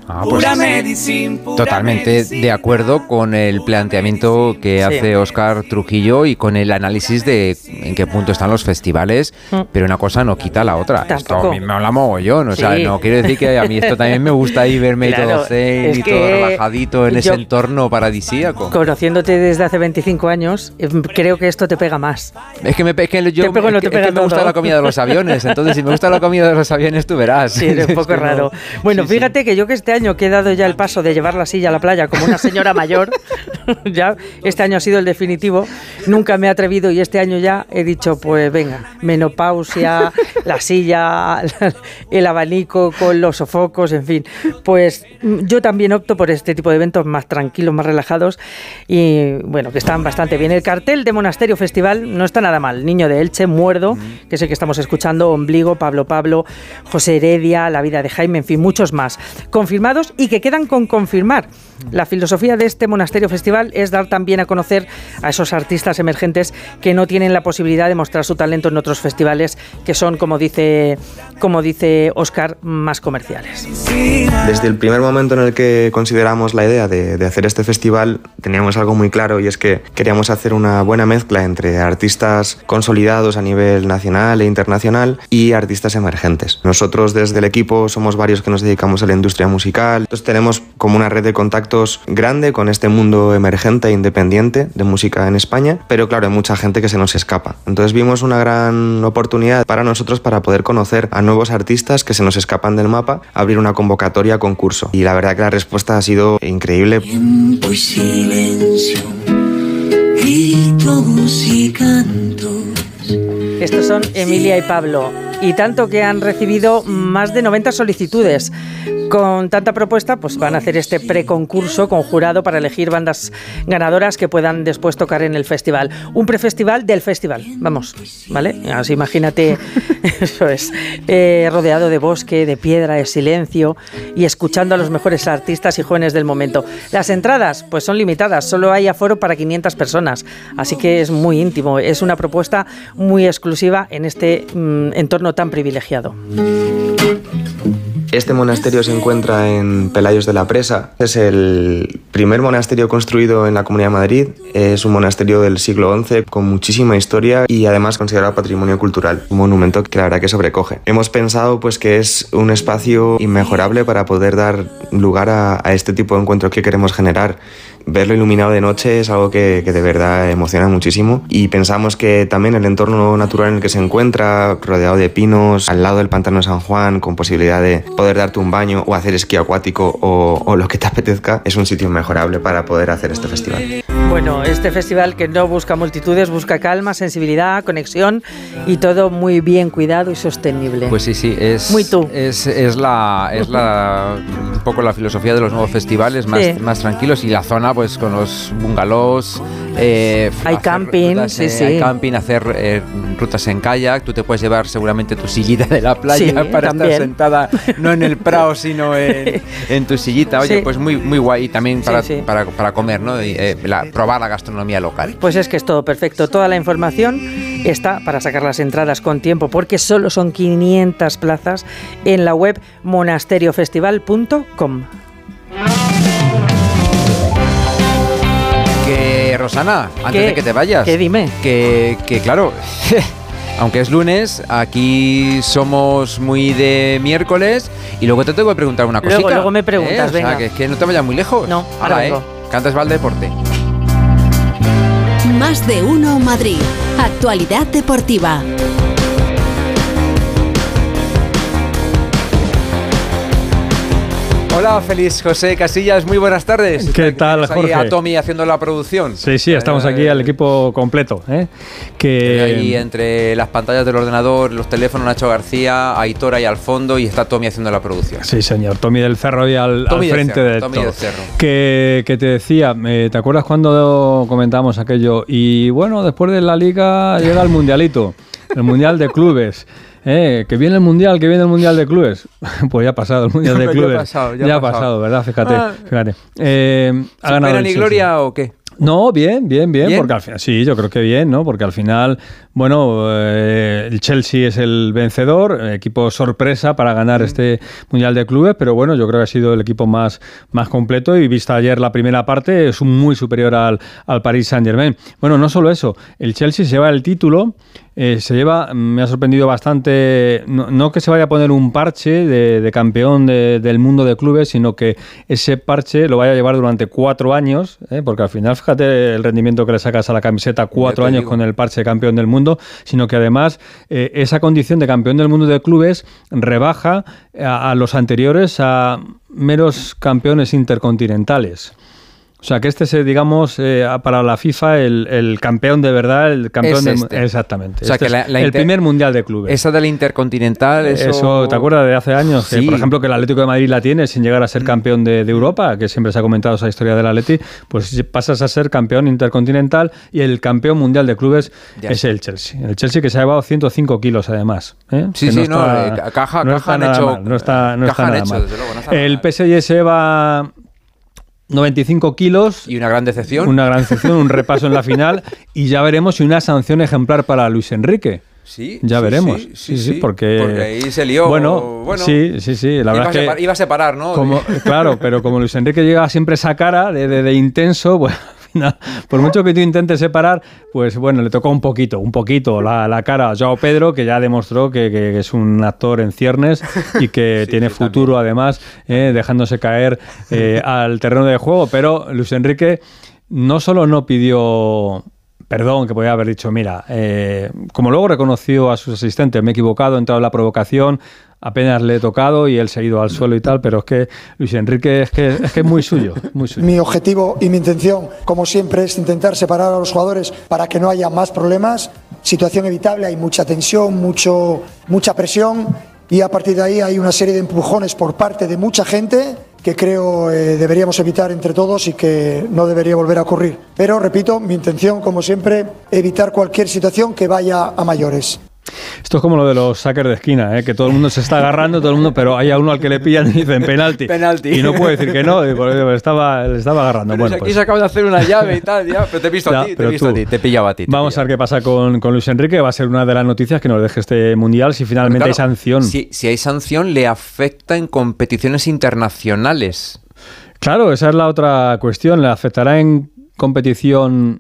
Totalmente de acuerdo con el planteamiento que hace Óscar Trujillo y con el análisis de en qué punto están los festivales, pero una cosa no quita la otra. Tampoco. Esto a mí me habla mogollón, o sea, no quiero decir que a mí esto también me gusta ahí verme todo zen y todo relajadito en ese entorno paradisíaco. Conociéndote desde hace 25 años, creo que esto te pega más. Es que me gusta la comida de los aviones, entonces si me gusta la comida de los aviones tú verás. Sí, es un poco raro. Bueno, fíjate que yo que este año que he dado ya el paso de llevar la silla a la playa como una señora mayor, ya este año ha sido el definitivo, nunca me he atrevido y este año ya he dicho, pues venga, menopausia, la silla, el abanico con los sofocos, en fin. Pues yo también opto por este tipo de eventos más tranquilos, más relajados y bueno, que están bastante bien. El cartel de Monasterio Festival no está nada mal. Niño de Elche, Muerdo, que es el que estamos escuchando, Ombligo, Pablo, José Heredia, La vida de Jaime, en fin, muchos más confirmados y que quedan con confirmar. La filosofía de este Monasterio Festival es dar también a conocer a esos artistas emergentes que no tienen la posibilidad de mostrar su talento en otros festivales que son, como dice Óscar, más comerciales. Desde el primer momento en el que consideramos la idea de hacer este festival, teníamos algo muy claro, y es que queríamos hacer una buena mezcla entre artistas consolidados a nivel nacional e internacional y artistas emergentes. Nosotros desde el equipo somos varios que nos dedicamos a la industria musical, entonces tenemos como una red de contactos grande con este mundo emergente e independiente de música en España, pero claro, hay mucha gente que se nos escapa. Entonces vimos una gran oportunidad para nosotros para poder conocer a nuevos artistas que se nos escapan del mapa, abrir una convocatoria concurso. Y la verdad que la respuesta ha sido increíble. Tiempo y silencio, gritos y cantos. Estos son Emilia y Pablo, y tanto que han recibido más de 90 solicitudes. Con tanta propuesta, pues van a hacer este preconcurso con jurado para elegir bandas ganadoras que puedan después tocar en el festival. Un prefestival del festival, vamos, ¿vale? Así imagínate, eso es, rodeado de bosque, de piedra, de silencio y escuchando a los mejores artistas y jóvenes del momento. Las entradas, pues son limitadas, solo hay aforo para 500 personas, así que es muy íntimo, es una propuesta muy exclusiva en este entorno tan privilegiado. Este monasterio se encuentra en Pelayos de la Presa. Es el primer monasterio construido en la Comunidad de Madrid. Es un monasterio del siglo XI con muchísima historia y además considerado patrimonio cultural. Un monumento que la verdad que sobrecoge. Hemos pensado pues que es un espacio inmejorable para poder dar lugar a este tipo de encuentros que queremos generar. Verlo iluminado de noche es algo que de verdad emociona muchísimo, y pensamos que también el entorno natural en el que se encuentra, rodeado de pinos, al lado del pantano de San Juan, con posibilidad de poder darte un baño o hacer esquí acuático o lo que te apetezca, es un sitio inmejorable para poder hacer este festival. Bueno, este festival que no busca multitudes, busca calma, sensibilidad, conexión y todo muy bien cuidado y sostenible. Pues sí, es muy tú. Es un poco la filosofía de los nuevos festivales, más tranquilos, y la zona pues con los bungalows, hay camping, rutas, hay camping, hacer rutas en kayak. Tú te puedes llevar seguramente tu sillita de la playa para también estar sentada no en el prado sino en tu sillita. Oye, pues muy guay, y también para comer, ¿no? Probar la gastronomía local. Pues es que es todo perfecto. Toda la información está para sacar las entradas con tiempo, porque solo son 500 plazas en la web monasteriofestival.com. Rosana, antes de que te vayas, ¿qué? Dime. Que claro, aunque es lunes, aquí somos muy de miércoles, y luego te tengo que preguntar una cosita. Luego me preguntas, venga. O sea, que no te vayas muy lejos. No, ahora vengo. Cantas Val Deporte. Más de uno Madrid. Actualidad deportiva. Hola, feliz José Casillas, muy buenas tardes. ¿Qué tal, Jorge? A Tommy haciendo la producción. Sí, estamos aquí al equipo completo. Ahí entre las pantallas del ordenador, los teléfonos, Nacho García, Aitor ahí al fondo, y está Tommy haciendo la producción. Sí, señor, Tommy del Cerro ahí al frente de todo. Del Cerro. Que te decía, ¿te acuerdas cuando comentábamos aquello? Y bueno, después de la Liga llega el Mundialito, el Mundial de Clubes. Que viene el Mundial de Clubes. Pues ya ha pasado el Mundial de Clubes. Ya ha pasado, ¿verdad? Fíjate. ¿Sin pena ni gloria o qué? No, bien, porque al final, sí, yo creo que bien, ¿no? Porque al final, bueno, el Chelsea es el vencedor, equipo sorpresa para ganar este Mundial de Clubes, pero bueno, yo creo que ha sido el equipo más completo, y vista ayer la primera parte, es muy superior al Paris Saint-Germain. Bueno, no solo eso, el Chelsea se lleva el título, me ha sorprendido bastante, no que se vaya a poner un parche de campeón del mundo de clubes, sino que ese parche lo vaya a llevar durante 4 años, porque al final, fíjate el rendimiento que le sacas a la camiseta, 4 años con el parche de campeón del mundo, sino que además esa condición de campeón del mundo de clubes rebaja a los anteriores a meros campeones intercontinentales. O sea, que este es, digamos, para la FIFA el campeón de verdad, el campeón exactamente. O sea, que el primer mundial de clubes. Esa del Intercontinental, eso ¿te acuerdas de hace años? Sí. Que, por ejemplo, que el Atlético de Madrid la tiene sin llegar a ser campeón de Europa, que siempre se ha comentado esa historia del Atleti, pues pasas a ser campeón intercontinental, y el campeón mundial de clubes es el Chelsea. El Chelsea, que se ha llevado 105 kilos además. Sí, caja no está nada hecho. mal, no está nada mal. Desde luego, no está el nada mal. PSG se va 95 kilos. Y una gran decepción. Una gran decepción, un repaso en la final. Y ya veremos si una sanción ejemplar para Luis Enrique. Sí, ya veremos. Sí, porque ahí se lió. Bueno, sí. La verdad es que iba a separar, ¿no? Claro, pero como Luis Enrique llega siempre esa cara de intenso, bueno, al final, por mucho que tú intentes separar, pues bueno, le tocó un poquito la cara a Joao Pedro, que ya demostró que es un actor en ciernes y que tiene futuro también. Además, dejándose caer al terreno de juego. Pero Luis Enrique no solo no pidió perdón, que podía haber dicho, mira, como luego reconoció a sus asistentes, me he equivocado, he entrado en la provocación, apenas le he tocado y él se ha ido al suelo y tal, pero es que Luis Enrique es que es muy suyo, muy suyo. Mi objetivo y mi intención, como siempre, es intentar separar a los jugadores para que no haya más problemas. Situación evitable, hay mucha tensión, mucha presión, y a partir de ahí hay una serie de empujones por parte de mucha gente que creo deberíamos evitar entre todos y que no debería volver a ocurrir. Pero, repito, mi intención, como siempre, evitar cualquier situación que vaya a mayores. Esto es como lo de los saques de esquina, que todo el mundo se está agarrando, pero hay a uno al que le pillan y dicen penalti. Y no puede decir que no, le estaba agarrando. Pero bueno, aquí se acaba de hacer una llave y tal, ya, pero te he visto a ti, te he pillado a ti. Vamos a ver qué pasa con Luis Enrique, va a ser una de las noticias que nos deje este Mundial si finalmente hay sanción. Si hay sanción, le afecta en competiciones internacionales. Claro, esa es la otra cuestión, le afectará en competición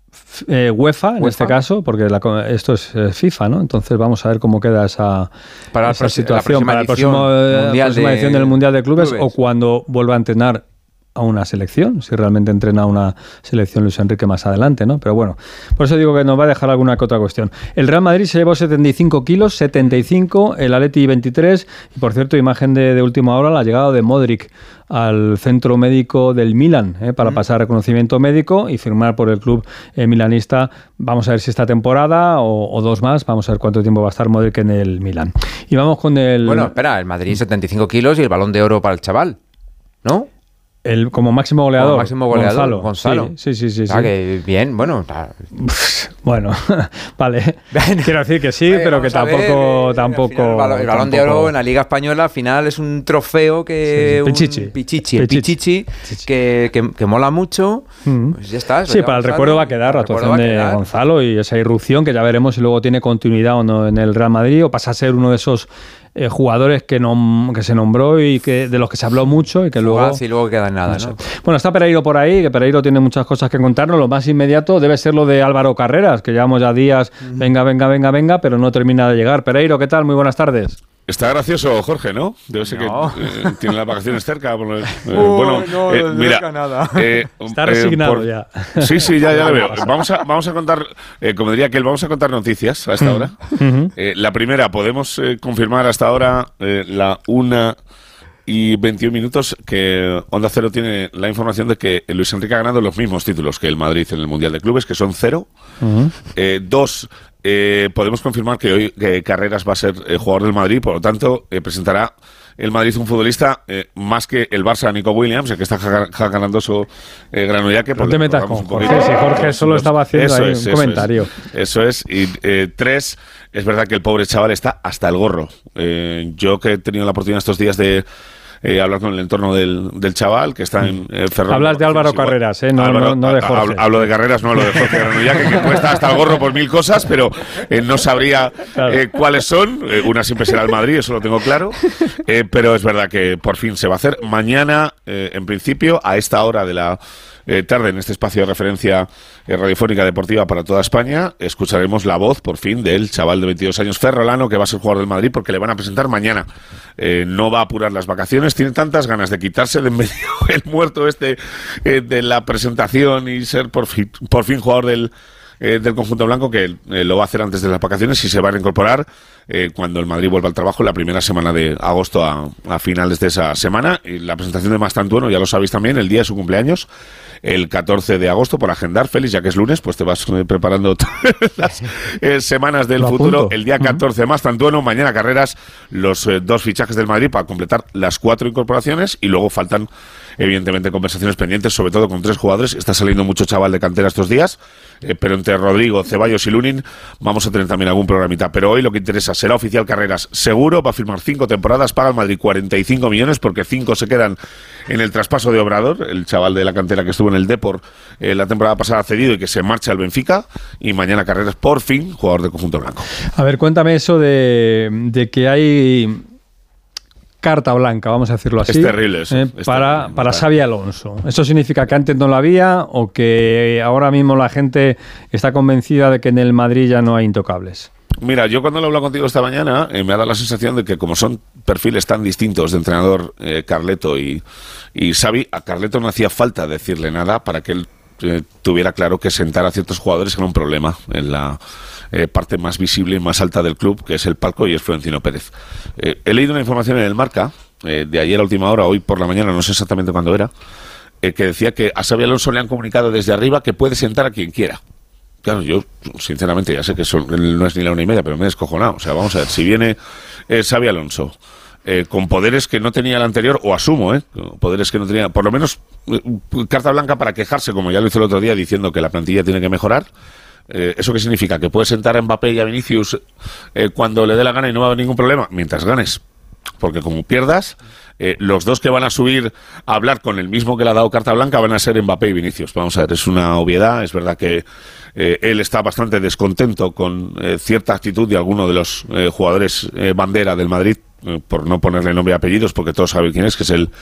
UEFA, en este caso, porque esto es FIFA, ¿no? Entonces vamos a ver cómo queda esa situación para la próxima edición del Mundial de Clubes o cuando vuelva a entrenar a una selección, si realmente entrena a una selección Luis Enrique más adelante, ¿no? Pero bueno, por eso digo que nos va a dejar alguna que otra cuestión. El Real Madrid se llevó 75 kilos, 75, el Atleti 23, y por cierto, imagen de última hora, la llegada de Modric al centro médico del Milan, para pasar reconocimiento médico y firmar por el club milanista. Vamos a ver si esta temporada o dos más, vamos a ver cuánto tiempo va a estar Modric en el Milan. Y vamos con el... Bueno, espera, el Madrid 75 kilos y el Balón de Oro para el chaval, ¿no? Como máximo goleador, Gonzalo. Sí. Que bien, bueno. Bueno, vale. Quiero decir que sí, pero que tampoco... El Balón de Oro en la Liga Española al final es un trofeo que... Pichichi, que mola mucho. Pues ya está. Sí, para el recuerdo va a quedar la actuación de Gonzalo y esa irrupción que ya veremos si luego tiene continuidad o no en el Real Madrid o pasa a ser uno de esos jugadores que se nombró y que de los que se habló mucho y que luego queda en nada, ¿no? Bueno, está Pereiro por ahí, que Pereiro tiene muchas cosas que contarnos. Lo más inmediato debe ser lo de Álvaro Carreras, que llevamos ya días, venga, pero no termina de llegar. Pereiro, ¿qué tal? Muy buenas tardes. Está gracioso, Jorge, ¿no? Debe ser que tiene las vacaciones cerca. Mira, nada. Está resignado ya. Sí, ya lo veo. Vamos a contar, como diría aquel, vamos a contar noticias a esta hora. La primera, podemos confirmar hasta ahora la 1:21 que Onda Cero tiene la información de que Luis Enrique ha ganado los mismos títulos que el Madrid en el Mundial de Clubes, que son 0. 2, podemos confirmar que hoy Carreras va a ser jugador del Madrid, por lo tanto presentará el Madrid un futbolista más que el Barça, Nico Williams, el que está ganando su Granullaque. No te metas con Jorge, si Jorge solo estaba haciendo un comentario. Eso es. Y 3, es verdad que el pobre chaval está hasta el gorro. Yo que he tenido la oportunidad estos días de hablar con el entorno del chaval que está en Ferrol. Hablas de Álvaro Carreras, no de Jorge. Hablo de Carreras, no hablo de Jorge Granullaque, que puede estar hasta el gorro por 1000 cosas, pero no sabría cuáles son. Una siempre será el Madrid, eso lo tengo claro. Pero es verdad que por fin se va a hacer. Mañana, en principio, a esta hora de la tarde, en este espacio de referencia radiofónica deportiva para toda España, escucharemos la voz, por fin, del chaval de 22 años, Ferrolano, que va a ser jugador del Madrid, porque le van a presentar mañana. No va a apurar las vacaciones, tiene tantas ganas de quitarse de en medio el muerto de la presentación y ser por fin jugador del conjunto blanco, que lo va a hacer antes de las vacaciones y se va a reincorporar cuando el Madrid vuelva al trabajo la primera semana de agosto a finales de esa semana. Y la presentación de Mastantuono, ya lo sabéis también, el día de su cumpleaños, el 14 de agosto, por agendar, Félix, ya que es lunes, pues te vas preparando las semanas del futuro. El día 14 Mastantuono, mañana Carreras, los 2 fichajes del Madrid para completar las 4 incorporaciones, y luego faltan evidentemente conversaciones pendientes, sobre todo con 3 jugadores. Está saliendo mucho chaval de cantera estos días, pero entre Rodrigo, Ceballos y Lunin vamos a tener también algún programita. Pero hoy lo que interesa, será oficial Carreras seguro, va a firmar 5 temporadas, paga el Madrid 45 millones porque 5 se quedan en el traspaso de Obrador, el chaval de la cantera que estuvo en el Depor la temporada pasada cedido y que se marcha al Benfica, y mañana Carreras, por fin, jugador del conjunto blanco. A ver, cuéntame eso de que hay carta blanca, vamos a decirlo así. Es terrible eso. Para Xabi Alonso. ¿Eso significa que antes no la había o que ahora mismo la gente está convencida de que en el Madrid ya no hay intocables? Mira, yo cuando lo he hablado contigo esta mañana me ha dado la sensación de que como son perfiles tan distintos de entrenador Carleto y Xabi, a Carleto no hacía falta decirle nada para que él tuviera claro que sentar a ciertos jugadores era un problema en la parte más visible y más alta del club, que es el palco, y es Florentino Pérez. He leído una información en el Marca, de ayer a última hora, hoy por la mañana, no sé exactamente cuándo era, que decía que a Xabi Alonso le han comunicado desde arriba que puede sentar a quien quiera. Claro, yo sinceramente ya sé que no es ni la 1:30, pero me he descojonado. O sea, vamos a ver, si viene Xabi Alonso con poderes que no tenía el anterior, o asumo, poderes que no tenía, por lo menos carta blanca para quejarse, como ya lo hizo el otro día, diciendo que la plantilla tiene que mejorar. ¿Eso qué significa? ¿Que puedes sentar a Mbappé y a Vinicius cuando le dé la gana y no va a haber ningún problema? Mientras ganes. Porque como pierdas, los dos que van a subir a hablar con el mismo que le ha dado carta blanca van a ser Mbappé y Vinicius. Vamos a ver, es una obviedad. Es verdad que él está bastante descontento con cierta actitud de alguno de los jugadores bandera del Madrid, por no ponerle nombre y apellidos, porque todos saben quién es, que es el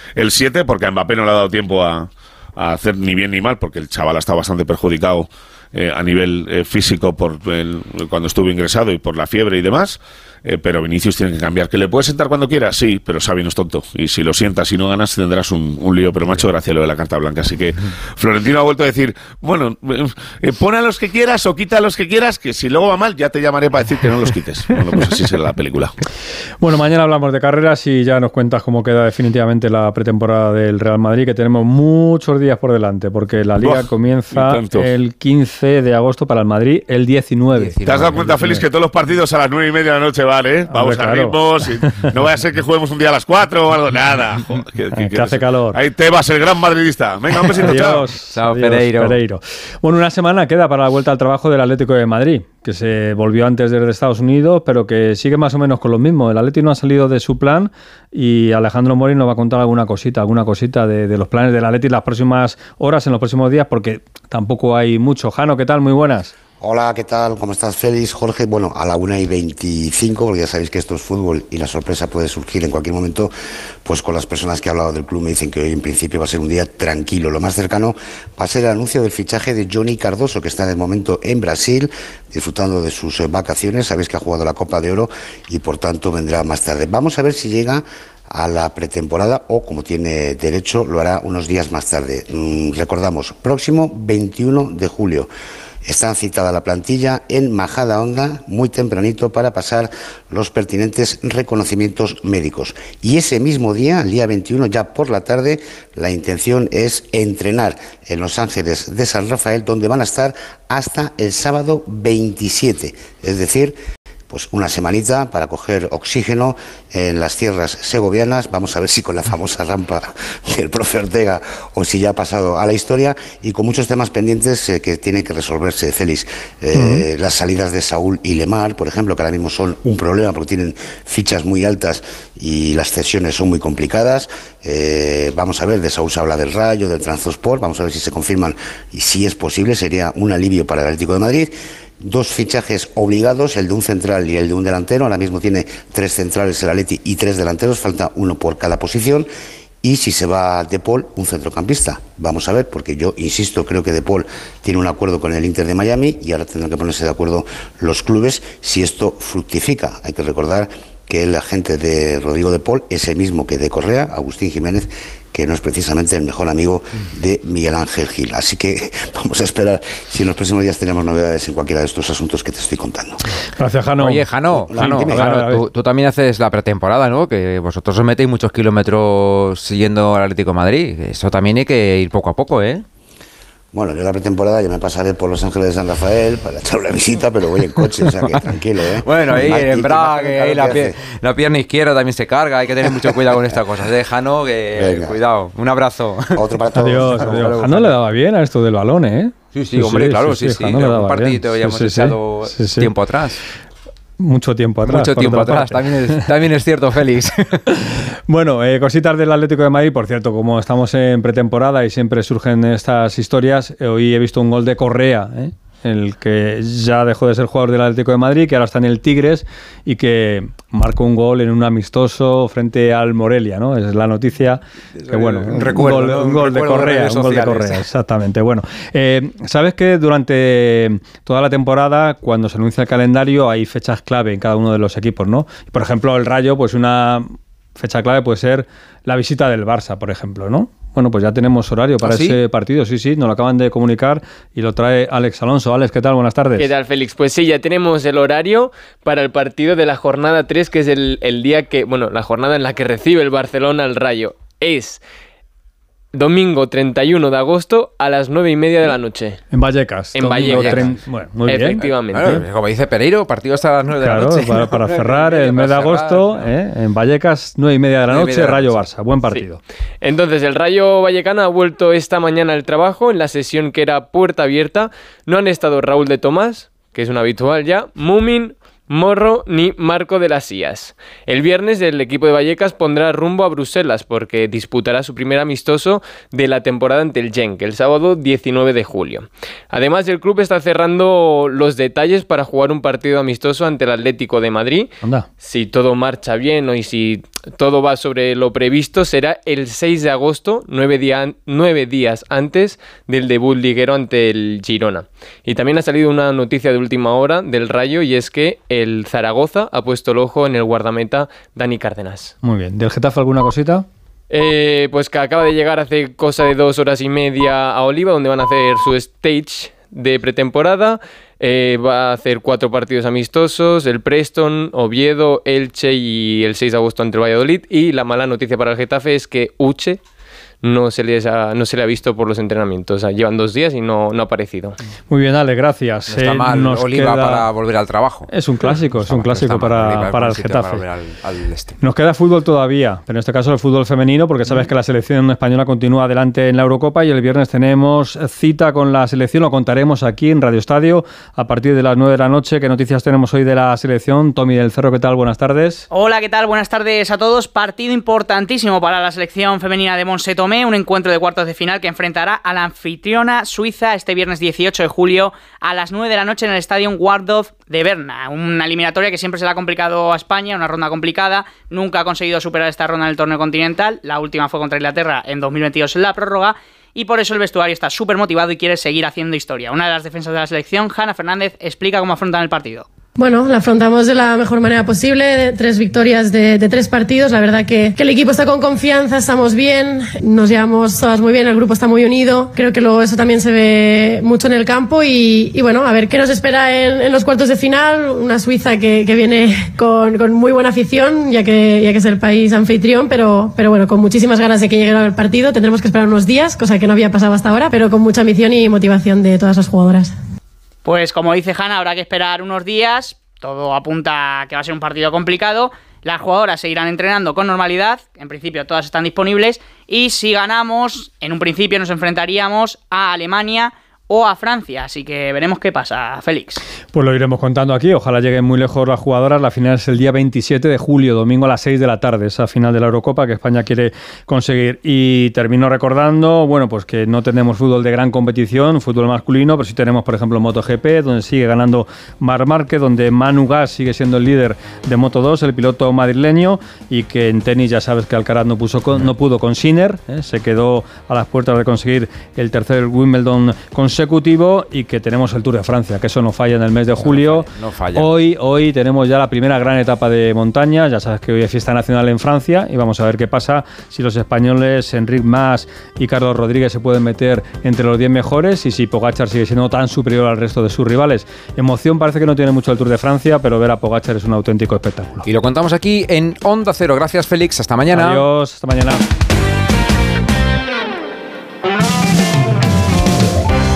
7, porque a Mbappé no le ha dado tiempo a hacer ni bien ni mal, porque el chaval está bastante perjudicado a nivel físico cuando estuvo ingresado y por la fiebre y demás. Pero Vinicius tiene que cambiar. ¿Que le puedes sentar cuando quieras? Sí, pero Xavi no es tonto. Y si lo sientas y no ganas, tendrás un lío. Pero me ha hecho gracia lo de la carta blanca. Así que Florentino ha vuelto a decir, bueno, pon a los que quieras o quita a los que quieras, que si luego va mal, ya te llamaré para decir que no los quites. Bueno, pues así será la película. Bueno, mañana hablamos de carreras y ya nos cuentas cómo queda definitivamente la pretemporada del Real Madrid, que tenemos muchos días por delante, porque la Liga comienza el 15 de agosto para el Madrid, el 19. ¿Te has dado cuenta, Félix, que todos los partidos a las 9:30 de la noche vale? Vamos a ritmos. No vaya a ser que juguemos un día a las 4 o algo. Nada. Que hace calor. Ahí te vas, el gran madridista. Venga, un besito. Chao, Pereiro. Bueno, una semana queda para la vuelta al trabajo del Atlético de Madrid, que se volvió antes desde Estados Unidos, pero que sigue más o menos con lo mismo. El Atlético no ha salido de su plan y Alejandro Mori nos va a contar alguna cosita de los planes del Atlético las próximas horas, en los próximos días, porque tampoco hay mucho. Jano, ¿qué tal? Muy buenas. Hola, ¿qué tal? ¿Cómo estás, Félix? Jorge, bueno, a la 1:25, porque ya sabéis que esto es fútbol y la sorpresa puede surgir en cualquier momento, pues con las personas que he hablado del club me dicen que hoy en principio va a ser un día tranquilo. Lo más cercano va a ser el anuncio del fichaje de Johnny Cardoso, que está de momento en Brasil, disfrutando de sus vacaciones. Sabéis que ha jugado la Copa de Oro y por tanto vendrá más tarde. Vamos a ver si llega a la pretemporada o, como tiene derecho, lo hará unos días más tarde. Recordamos, próximo 21 de julio. Está citada la plantilla en Majadahonda muy tempranito para pasar los pertinentes reconocimientos médicos. Y ese mismo día, el día 21, ya por la tarde, la intención es entrenar en Los Ángeles de San Rafael, donde van a estar hasta el sábado 27. Es decir, pues una semanita para coger oxígeno en las tierras segovianas. Vamos a ver si con la famosa rampa del profe Ortega o si ya ha pasado a la historia, y con muchos temas pendientes que tienen que resolverse, Félix. Las salidas de Saúl y Lemar, por ejemplo, que ahora mismo son un problema porque tienen fichas muy altas y las cesiones son muy complicadas. Vamos a ver, de Saúl se habla del Rayo, del Transport, vamos a ver si se confirman y si es posible, sería un alivio para el Atlético de Madrid. 2 fichajes obligados, el de un central y el de un delantero. Ahora mismo tiene 3 centrales el Atleti y 3 delanteros, falta uno por cada posición. Y si se va De Paul, un centrocampista. Vamos a ver, porque yo insisto, creo que De Paul tiene un acuerdo con el Inter de Miami y ahora tendrán que ponerse de acuerdo los clubes si esto fructifica. Hay que recordar que el agente de Rodrigo De Paul es el mismo que de Correa, Agustín Jiménez, que no es precisamente el mejor amigo de Miguel Ángel Gil. Así que vamos a esperar si en los próximos días tenemos novedades en cualquiera de estos asuntos que te estoy contando. Gracias, Jano. Oye, Jano, tú también haces la pretemporada, ¿no? Que vosotros os metéis muchos kilómetros siguiendo al Atlético de Madrid. Eso también hay que ir poco a poco, ¿eh? Bueno, yo la pretemporada ya me pasaré por Los Ángeles de San Rafael para echar una visita, pero voy en coche, o sea que tranquilo, ¿eh? Bueno, ahí en Braga, ahí la pierna izquierda también se carga, hay que tener mucho cuidado con estas cosas. Jano, cuidado. Un abrazo. Otro para todos. Adiós. Jano le daba bien a esto del balón, ¿eh? Sí, hombre, claro, sí. Un partidito ya hemos echado tiempo atrás. Mucho tiempo atrás. También es cierto, Félix. Bueno, cositas del Atlético de Madrid. Por cierto, como estamos en pretemporada y siempre surgen estas historias, hoy he visto un gol de Correa, el que ya dejó de ser jugador del Atlético de Madrid, que ahora está en el Tigres y que marcó un gol en un amistoso frente al Morelia, ¿no? Es la noticia que, bueno, un gol de Correa, exactamente. Bueno, sabes que durante toda la temporada, cuando se anuncia el calendario, hay fechas clave en cada uno de los equipos, ¿no? Por ejemplo, el Rayo, pues una fecha clave puede ser la visita del Barça, por ejemplo, ¿no? Bueno, pues ya tenemos horario para ese partido, sí, nos lo acaban de comunicar y lo trae Alex Alonso. Alex, ¿qué tal? Buenas tardes. ¿Qué tal, Félix? Pues sí, ya tenemos el horario para el partido de la jornada 3, que es el día que, bueno, la jornada en la que recibe el Barcelona al Rayo. Es domingo 31 de agosto a las 9:30 de la noche. En Vallecas. En Vallecas. Bueno, muy bien. Efectivamente. Claro, como dice Pereiro, partido hasta las 9 de la noche. Claro, para cerrar el mes de agosto, en Vallecas, 9:30 de la noche, Rayo-Barça. Buen partido. Sí. Entonces, el Rayo Vallecano ha vuelto esta mañana al trabajo en la sesión que era puerta abierta. No han estado Raúl de Tomás, que es un habitual ya, Mumin, Morro ni Marco de las Ías. El viernes el equipo de Vallecas pondrá rumbo a Bruselas porque disputará su primer amistoso de la temporada ante el Genk el sábado 19 de julio. Además, el club está cerrando los detalles para jugar un partido amistoso ante el Atlético de Madrid. Anda. Si todo marcha bien y si todo va sobre lo previsto, será el 6 de agosto, 9 días antes del debut liguero ante el Girona. Y también ha salido una noticia de última hora del Rayo, y es que el Zaragoza ha puesto el ojo en el guardameta Dani Cárdenas. Muy bien. ¿Del Getafe alguna cosita? Pues que acaba de llegar hace cosa de 2 horas y media a Oliva, donde van a hacer su stage de pretemporada. Va a hacer 4 partidos amistosos: el Preston, Oviedo, Elche y el 6 de agosto ante el Valladolid. Y la mala noticia para el Getafe es que Uche no se le ha visto por los entrenamientos. O sea, llevan 2 días y no ha aparecido. Muy bien, Ale, gracias. No está mal Oliva para volver al trabajo. Es un clásico, para el Getafe. Nos queda fútbol todavía, pero en este caso el fútbol femenino, porque sabes que la selección española continúa adelante en la Eurocopa y el viernes tenemos cita con la selección. Lo contaremos aquí en Radio Estadio a partir de las 9 de la noche. ¿Qué noticias tenemos hoy de la selección? Tommy del Cerro, ¿qué tal? Buenas tardes. Hola, ¿qué tal? Buenas tardes a todos. Partido importantísimo para la selección femenina de Montse Tomé. Un encuentro de cuartos de final que enfrentará a la anfitriona Suiza este viernes 18 de julio a las 9 de la noche en el Estadio Waldorf de Berna. Una eliminatoria que siempre se le ha complicado a España, una ronda complicada. Nunca ha conseguido superar esta ronda en el torneo continental. La última fue contra Inglaterra en 2022 en la prórroga. Y por eso el vestuario está súper motivado y quiere seguir haciendo historia. Una de las defensas de la selección, Hanna Fernández, explica cómo afrontan el partido. Bueno, la afrontamos de la mejor manera posible, 3 victorias de 3 partidos. La verdad que el equipo está con confianza, estamos bien, nos llevamos todas muy bien, el grupo está muy unido. Creo que luego eso también se ve mucho en el campo y bueno, a ver qué nos espera en los cuartos de final. Una Suiza que viene con muy buena afición, ya que es el país anfitrión, pero bueno, con muchísimas ganas de que llegue el partido. Tendremos que esperar unos días, cosa que no había pasado hasta ahora, pero con mucha ambición y motivación de todas las jugadoras. Pues como dice Hanna, habrá que esperar unos días. Todo apunta a que va a ser un partido complicado. Las jugadoras seguirán entrenando con normalidad. En principio todas están disponibles. Y si ganamos, en un principio nos enfrentaríamos a Alemania o a Francia, así que veremos qué pasa, Félix. Pues lo iremos contando aquí, ojalá lleguen muy lejos las jugadoras. La final es el día 27 de julio, domingo a las 6 de la tarde, esa final de la Eurocopa que España quiere conseguir. Y termino recordando, bueno, pues que no tenemos fútbol de gran competición, fútbol masculino, pero sí tenemos, por ejemplo, MotoGP, donde sigue ganando Marc Márquez, donde Manu Gas sigue siendo el líder de Moto2, el piloto madrileño, y que en tenis ya sabes que Alcaraz no pudo con Sinner, se quedó a las puertas de conseguir el tercer Wimbledon consecutivo, y que tenemos el Tour de Francia, que eso no falla en el mes de julio. No falla. Hoy tenemos ya la primera gran etapa de montaña, ya sabes que hoy es fiesta nacional en Francia y vamos a ver qué pasa, si los españoles Enric Mas y Carlos Rodríguez se pueden meter entre los 10 mejores y si Pogačar sigue siendo tan superior al resto de sus rivales. Emoción parece que no tiene mucho el Tour de Francia, pero ver a Pogačar es un auténtico espectáculo. Y lo contamos aquí en Onda Cero. Gracias, Félix. Hasta mañana. Adiós, hasta mañana.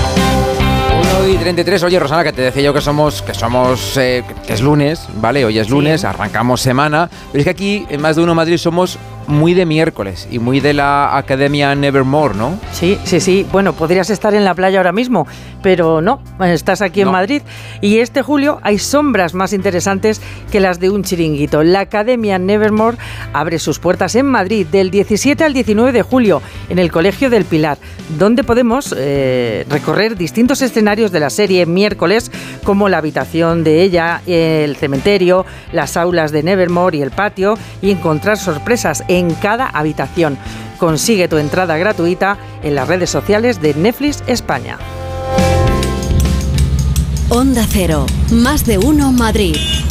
1:33. Oye, Rosana, que te decía yo que es lunes, ¿vale? Hoy es lunes, arrancamos semana. Pero es que aquí, en Más de Uno Madrid, somos muy de miércoles y muy de la Academia Nevermore, ¿no? Sí. Bueno, podrías estar en la playa ahora mismo, pero no, estás aquí en Madrid. Y este julio hay sombras más interesantes que las de un chiringuito. La Academia Nevermore abre sus puertas en Madrid del 17 al 19 de julio en el Colegio del Pilar, donde podemos recorrer distintos escenarios de la serie Miércoles, como la habitación de ella, el cementerio, las aulas de Nevermore y el patio, y encontrar sorpresas en cada habitación. Consigue tu entrada gratuita en las redes sociales de Netflix España. Onda Cero, Más de Uno Madrid.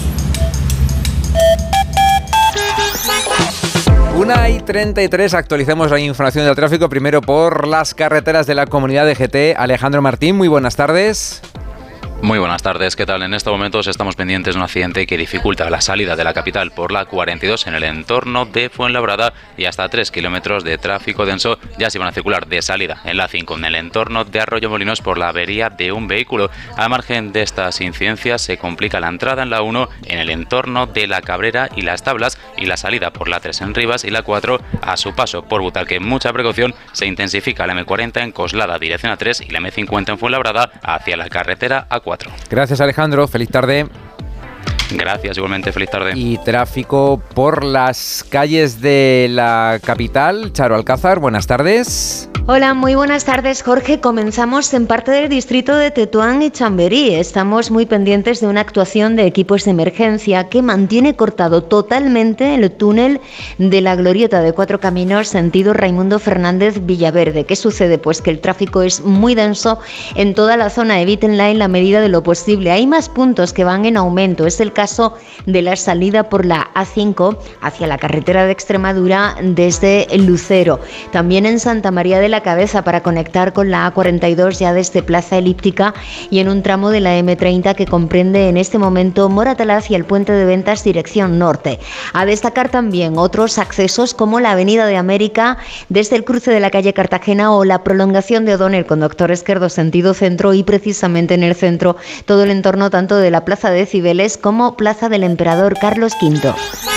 1:33, actualicemos la información del tráfico, primero por las carreteras de la comunidad de GT. Alejandro Martín, muy buenas tardes. Muy buenas tardes, ¿qué tal? En estos momentos estamos pendientes de un accidente que dificulta la salida de la capital por la 42 en el entorno de Fuenlabrada y hasta 3 kilómetros de tráfico denso ya se van a circular de salida en la 5 en el entorno de Arroyomolinos por la avería de un vehículo. Al margen de estas incidencias se complica la entrada en la 1 en el entorno de la Cabrera y las Tablas y la salida por la 3 en Rivas y la 4 a su paso por Butarque. Mucha precaución, se intensifica la M40 en Coslada dirección a 3 y la M50 en Fuenlabrada hacia la carretera A4. Gracias, Alejandro, feliz tarde. Gracias, igualmente, feliz tarde. Y tráfico por las calles de la capital. Charo Alcázar, buenas tardes. Hola, muy buenas tardes, Jorge. Comenzamos en parte del distrito de Tetuán y Chamberí. Estamos muy pendientes de una actuación de equipos de emergencia que mantiene cortado totalmente el túnel de la glorieta de Cuatro Caminos sentido Raimundo Fernández Villaverde. ¿Qué sucede? Pues que el tráfico es muy denso en toda la zona. Evítenla en la medida de lo posible. Hay más puntos que van en aumento. Es el caso de la salida por la A5 hacia la carretera de Extremadura desde Lucero. También en Santa María de la Cabeza para conectar con la A42 ya desde Plaza Elíptica y en un tramo de la M30 que comprende en este momento Moratalaz y el Puente de Ventas dirección norte. A destacar también otros accesos como la Avenida de América desde el cruce de la calle Cartagena o la prolongación de O'Donnell con Doctor Esquerdo sentido centro y precisamente en el centro todo el entorno tanto de la Plaza de Cibeles como Plaza del Emperador Carlos V.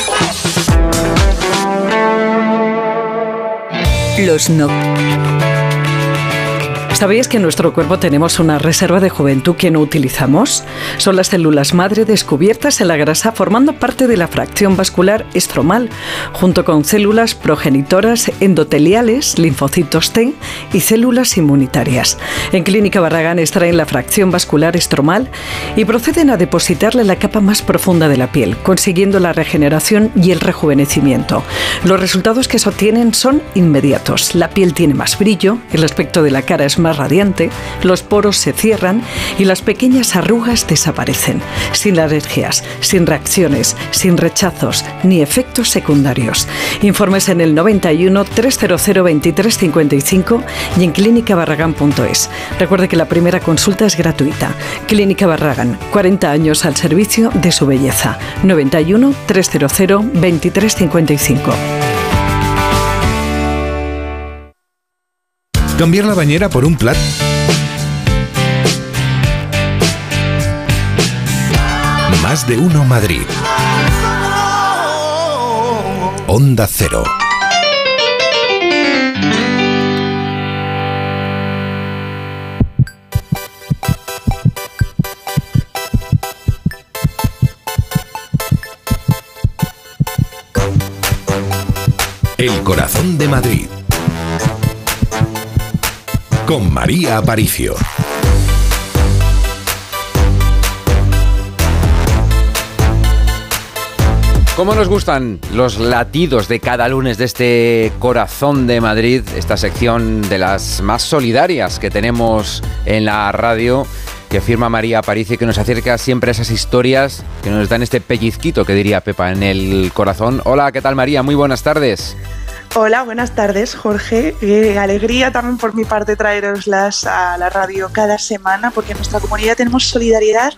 ¿Sabéis que en nuestro cuerpo tenemos una reserva de juventud que no utilizamos? Son las células madre descubiertas en la grasa formando parte de la fracción vascular estromal, junto con células progenitoras endoteliales, linfocitos T y células inmunitarias. En Clínica Barragán extraen la fracción vascular estromal y proceden a depositarla en la capa más profunda de la piel, consiguiendo la regeneración y el rejuvenecimiento. Los resultados que se obtienen son inmediatos. La piel tiene más brillo, el aspecto de la cara es más radiante, los poros se cierran y las pequeñas arrugas desaparecen, sin alergias, sin reacciones, sin rechazos ni efectos secundarios. Informes en el 91 300 2355 y en clínicabarragán.es. Recuerde que la primera consulta es gratuita. Clínica Barragán, 40 años al servicio de su belleza. 91 300 2355. Cambiar la bañera por un plato. Más de Uno Madrid. Onda Cero. El corazón de Madrid. Con María Aparicio. ¿Cómo nos gustan los latidos de cada lunes de este corazón de Madrid? Esta sección de las más solidarias que tenemos en la radio, que firma María Aparicio y que nos acerca siempre a esas historias que nos dan este pellizquito, que diría Pepa, en el corazón. Hola, ¿qué tal, María? Muy buenas tardes. Hola, buenas tardes, Jorge. Alegría también por mi parte traeroslas a la radio cada semana, porque en nuestra comunidad tenemos solidaridad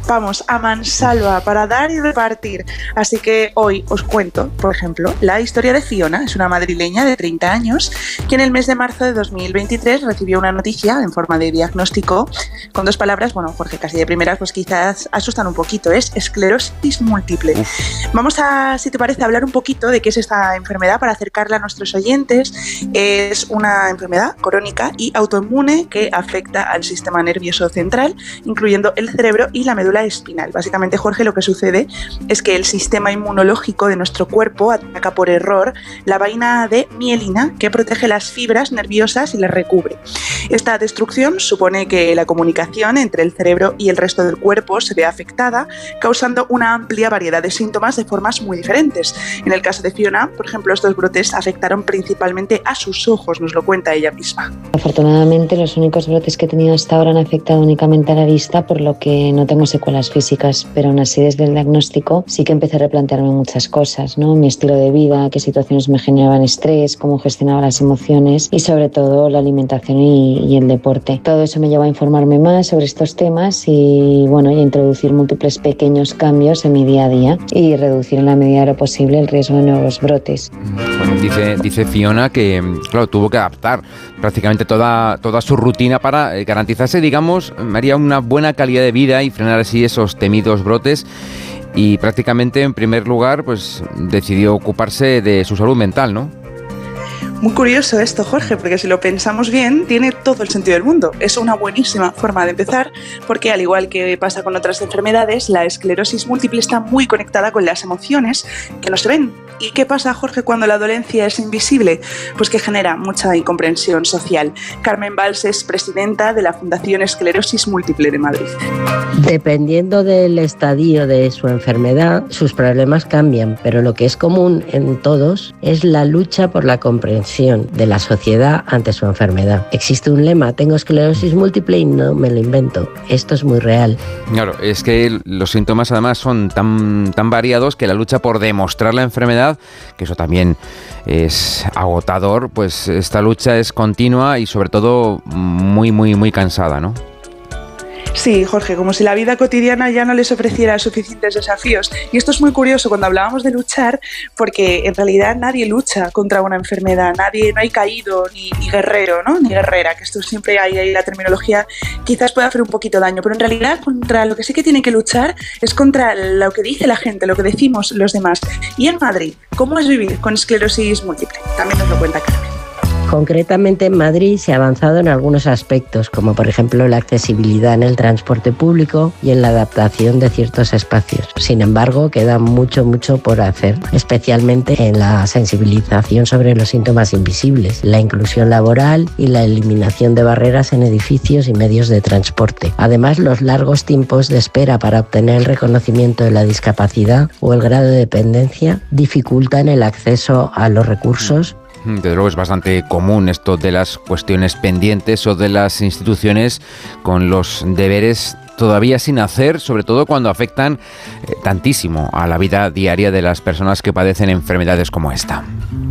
vamos, a mansalva, para dar y repartir. Así que hoy os cuento, por ejemplo, la historia de Fiona. Es una madrileña de 30 años que en el mes de marzo de 2023 recibió una noticia en forma de diagnóstico con 2 palabras, bueno, Jorge, casi de primeras, pues quizás asustan un poquito, es esclerosis múltiple. Vamos a, si te parece, hablar un poquito de qué es esta enfermedad para acercarla a nuestros oyentes. Es una enfermedad crónica y autoinmune que afecta al sistema nervioso central, incluyendo el cerebro y la médula espinal. Básicamente, Jorge, lo que sucede es que el sistema inmunológico de nuestro cuerpo ataca por error la vaina de mielina que protege las fibras nerviosas y las recubre. Esta destrucción supone que la comunicación entre el cerebro y el resto del cuerpo se ve afectada, causando una amplia variedad de síntomas de formas muy diferentes. En el caso de Fiona, por ejemplo, estos brotes afectaron principalmente a sus ojos, nos lo cuenta ella misma. Afortunadamente, los únicos brotes que he tenido hasta ahora han afectado únicamente a la vista, por lo que no tengo secuelas físicas, pero aún así desde el diagnóstico sí que empecé a replantearme muchas cosas, ¿no? Mi estilo de vida, qué situaciones me generaban estrés, cómo gestionaba las emociones y sobre todo la alimentación y el deporte. Todo eso me llevó a informarme más sobre estos temas y bueno, y a introducir múltiples pequeños cambios en mi día a día y reducir en la medida de lo posible el riesgo de nuevos brotes. Bueno, dice Fiona que, claro, tuvo que adaptar prácticamente toda su rutina para garantizarse, digamos, María, una buena calidad de vida y frenar así esos temidos brotes. Y prácticamente, en primer lugar, pues decidió ocuparse de su salud mental, ¿no? Muy curioso esto, Jorge, porque si lo pensamos bien, tiene todo el sentido del mundo. Es una buenísima forma de empezar, porque al igual que pasa con otras enfermedades, la esclerosis múltiple está muy conectada con las emociones que no se ven. ¿Y qué pasa, Jorge, cuando la dolencia es invisible? Pues que genera mucha incomprensión social. Carmen Valls es presidenta de la Fundación Esclerosis Múltiple de Madrid. Dependiendo del estadio de su enfermedad, sus problemas cambian, pero lo que es común en todos es la lucha por la comprensión de la sociedad ante su enfermedad. Existe un lema: tengo esclerosis múltiple y no me lo invento. Esto es muy real. Claro, es que los síntomas además son tan variados que la lucha por demostrar la enfermedad, que eso también es agotador, pues esta lucha es continua y sobre todo muy cansada, ¿no? Sí, Jorge, como si la vida cotidiana ya no les ofreciera suficientes desafíos. Y esto es muy curioso cuando hablábamos de luchar, porque en realidad nadie lucha contra una enfermedad, no hay caído ni guerrero, ¿no? Ni guerrera, que esto siempre hay ahí, la terminología quizás puede hacer un poquito daño, pero en realidad contra lo que sí que tiene que luchar es contra lo que dice la gente, lo que decimos los demás. Y en Madrid, ¿cómo es vivir con esclerosis múltiple? También nos lo cuenta Carmen. Concretamente en Madrid se ha avanzado en algunos aspectos, como por ejemplo la accesibilidad en el transporte público y en la adaptación de ciertos espacios. Sin embargo, queda mucho por hacer, especialmente en la sensibilización sobre los síntomas invisibles, la inclusión laboral y la eliminación de barreras en edificios y medios de transporte. Además, los largos tiempos de espera para obtener el reconocimiento de la discapacidad o el grado de dependencia dificultan el acceso a los recursos. Desde luego es bastante común esto de las cuestiones pendientes o de las instituciones con los deberes todavía sin hacer, sobre todo cuando afectan tantísimo a la vida diaria de las personas que padecen enfermedades como esta.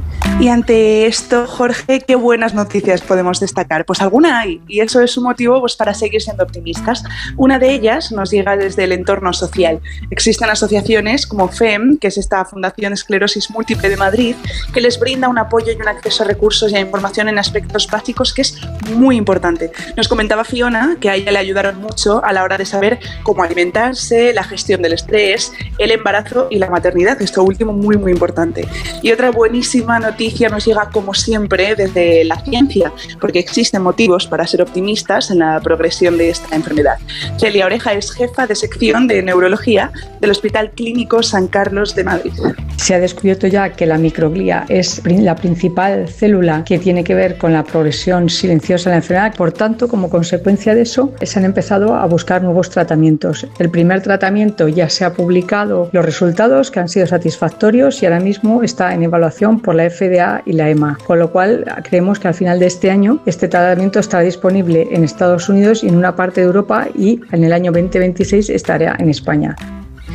Y ante esto, Jorge, ¿qué buenas noticias podemos destacar? Pues alguna hay, y eso es un motivo pues, para seguir siendo optimistas. Una de ellas nos llega desde el entorno social. Existen asociaciones como FEM, que es esta Fundación Esclerosis Múltiple de Madrid, que les brinda un apoyo y un acceso a recursos y a información en aspectos básicos que es muy importante. Nos comentaba Fiona que a ella le ayudaron mucho a la hora de saber cómo alimentarse, la gestión del estrés, el embarazo y la maternidad, esto último muy importante. Y otra buenísima noticia nos llega como siempre desde la ciencia, porque existen motivos para ser optimistas en la progresión de esta enfermedad. Celia Oreja es jefa de sección de neurología del Hospital Clínico San Carlos de Madrid. Se ha descubierto ya que la microglía es la principal célula que tiene que ver con la progresión silenciosa de la enfermedad. Por tanto, como consecuencia de eso, se han empezado a buscar nuevos tratamientos. El primer tratamiento ya se ha publicado los resultados, que han sido satisfactorios, y ahora mismo está en evaluación por la FDA y la EMA, con lo cual creemos que al final de este año este tratamiento estará disponible en Estados Unidos y en una parte de Europa, y en el año 2026 estará en España.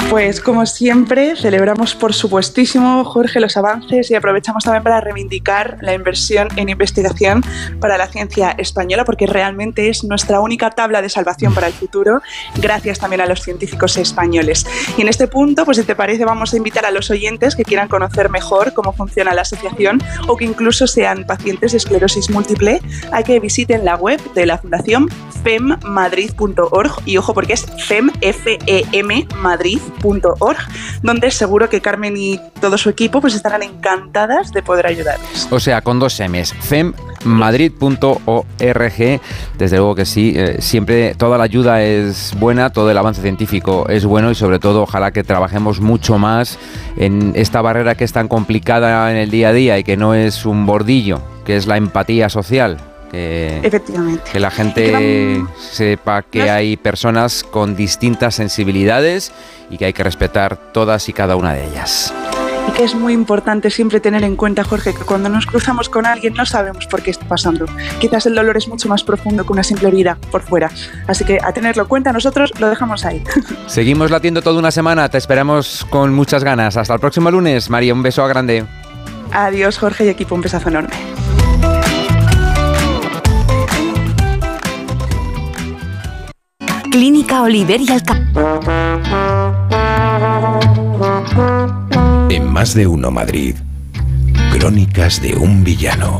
Pues como siempre, celebramos por supuestísimo, Jorge, los avances y aprovechamos también para reivindicar la inversión en investigación para la ciencia española, porque realmente es nuestra única tabla de salvación para el futuro, gracias también a los científicos españoles. Y en este punto, pues si te parece, vamos a invitar a los oyentes que quieran conocer mejor cómo funciona la asociación o que incluso sean pacientes de esclerosis múltiple, a que visiten la web de la Fundación femmadrid.org, y ojo porque es femmadrid.org, donde seguro que Carmen y todo su equipo pues estarán encantadas de poder ayudarles. O sea, con 2 M's, femmadrid.org. Desde luego que sí, siempre toda la ayuda es buena, todo el avance científico es bueno y sobre todo ojalá que trabajemos mucho más en esta barrera que es tan complicada en el día a día y que no es un bordillo, que es la empatía social. Efectivamente. Que la gente sepa que hay personas con distintas sensibilidades y que hay que respetar todas y cada una de ellas. Y que es muy importante siempre tener en cuenta, Jorge, que cuando nos cruzamos con alguien no sabemos por qué está pasando. Quizás el dolor es mucho más profundo que una simple herida por fuera. Así que a tenerlo en cuenta, nosotros lo dejamos ahí. Seguimos latiendo toda una semana, te esperamos con muchas ganas. Hasta el próximo lunes. María, un beso grande. Adiós, Jorge y equipo, un besazo enorme. Clínica Oliver y En Más de Uno Madrid, Crónicas de un villano.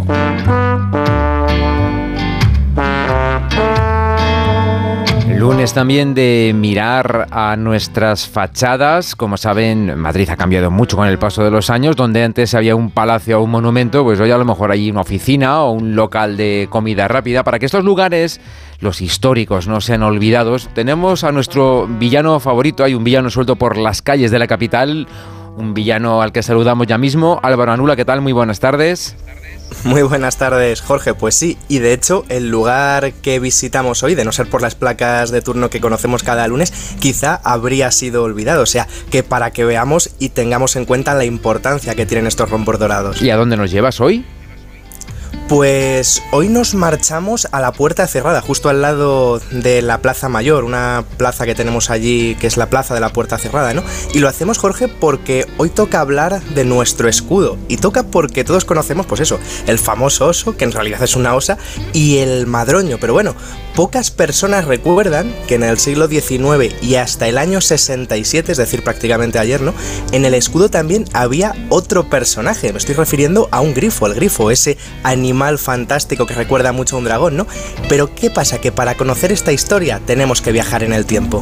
Lunes también de mirar a nuestras fachadas. Como saben, Madrid ha cambiado mucho con el paso de los años. Donde antes había un palacio o un monumento, pues hoy a lo mejor hay una oficina o un local de comida rápida. Para que estos lugares, los históricos, no sean olvidados, tenemos a nuestro villano favorito. Hay un villano suelto por las calles de la capital, un villano al que saludamos ya mismo. Álvaro Anula, ¿qué tal? Muy buenas tardes. Muy buenas tardes, Jorge. Pues sí, y de hecho el lugar que visitamos hoy, de no ser por las placas de turno que conocemos cada lunes, quizá habría sido olvidado. O sea, que para que veamos y tengamos en cuenta la importancia que tienen estos rombos dorados. ¿Y a dónde nos llevas hoy? Pues hoy nos marchamos a la Puerta Cerrada, justo al lado de la Plaza Mayor, una plaza que tenemos allí, que es la Plaza de la Puerta Cerrada, ¿no? Y lo hacemos, Jorge, porque hoy toca hablar de nuestro escudo. Y toca porque todos conocemos, pues eso, el famoso oso, que en realidad es una osa, y el madroño. Pero bueno, pocas personas recuerdan que en el siglo XIX y hasta el año 67, es decir, prácticamente ayer, ¿no?, en el escudo también había otro personaje. Me estoy refiriendo a un grifo, el grifo, ese animal fantástico que recuerda mucho a un dragón, ¿no? Pero ¿qué pasa? Que para conocer esta historia tenemos que viajar en el tiempo.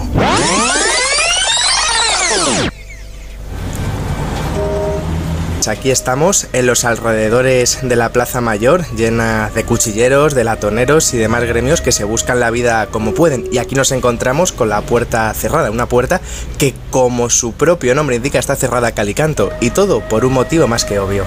Aquí estamos en los alrededores de la Plaza Mayor, llena de cuchilleros, de latoneros y demás gremios que se buscan la vida como pueden. Y aquí nos encontramos con la Puerta Cerrada, una puerta que, como su propio nombre indica, está cerrada a cal y canto, y todo por un motivo más que obvio.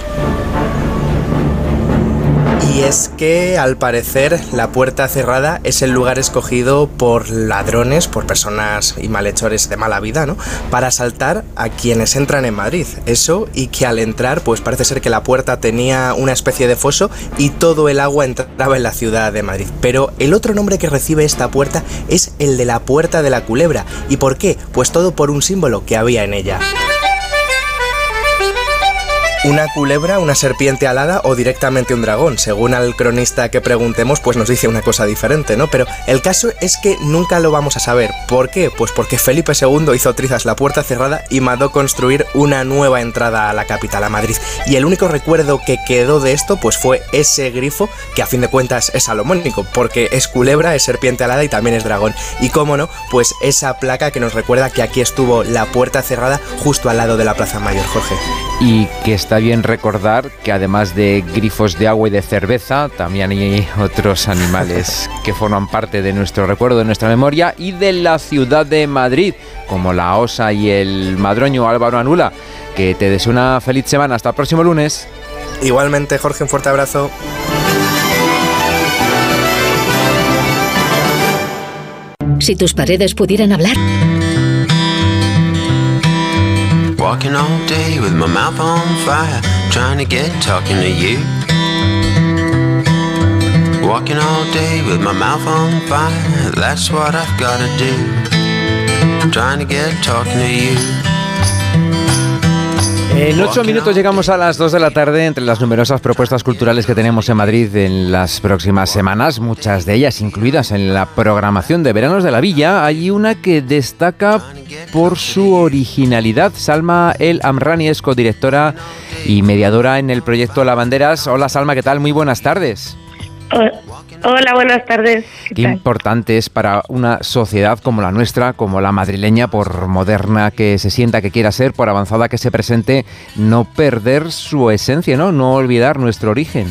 Y es que, al parecer, la Puerta Cerrada es el lugar escogido por ladrones, por personas y malhechores de mala vida, ¿no?, para asaltar a quienes entran en Madrid. Eso, y que al entrar, pues parece ser que la puerta tenía una especie de foso y todo el agua entraba en la ciudad de Madrid. Pero el otro nombre que recibe esta puerta es el de la Puerta de la Culebra. ¿Y por qué? Pues todo por un símbolo que había en ella. Una culebra, una serpiente alada o directamente un dragón. Según al cronista que preguntemos, pues nos dice una cosa diferente, ¿no? Pero el caso es que nunca lo vamos a saber. ¿Por qué? Pues porque Felipe II hizo trizas la Puerta Cerrada y mandó construir una nueva entrada a la capital, a Madrid. Y el único recuerdo que quedó de esto, pues fue ese grifo, que a fin de cuentas es salomónico, porque es culebra, es serpiente alada y también es dragón. Y cómo no, pues esa placa que nos recuerda que aquí estuvo la Puerta Cerrada justo al lado de la Plaza Mayor, Jorge. Y que está bien recordar que además de grifos de agua y de cerveza, también hay otros animales que forman parte de nuestro recuerdo, de nuestra memoria y de la ciudad de Madrid, como la osa y el madroño. Álvaro Anula, que te deseo una feliz semana. Hasta el próximo lunes. Igualmente, Jorge, un fuerte abrazo. Si tus paredes pudieran hablar. Walking all day with my mouth on fire, trying to get talking to you. Walking all day with my mouth on fire, that's what I've gotta do. Trying to get talking to you. En 8 minutos llegamos a las 2 de la tarde. Entre las numerosas propuestas culturales que tenemos en Madrid en las próximas semanas, muchas de ellas incluidas en la programación de Veranos de la Villa, hay una que destaca por su originalidad. Salma El Amrani es codirectora y mediadora en el proyecto Lavanderas. Hola Salma, ¿qué tal? Muy buenas tardes. Hola, buenas tardes. Qué importante es para una sociedad como la nuestra, como la madrileña, por moderna que se sienta, que quiera ser, por avanzada que se presente, no perder su esencia, ¿no? No olvidar nuestro origen.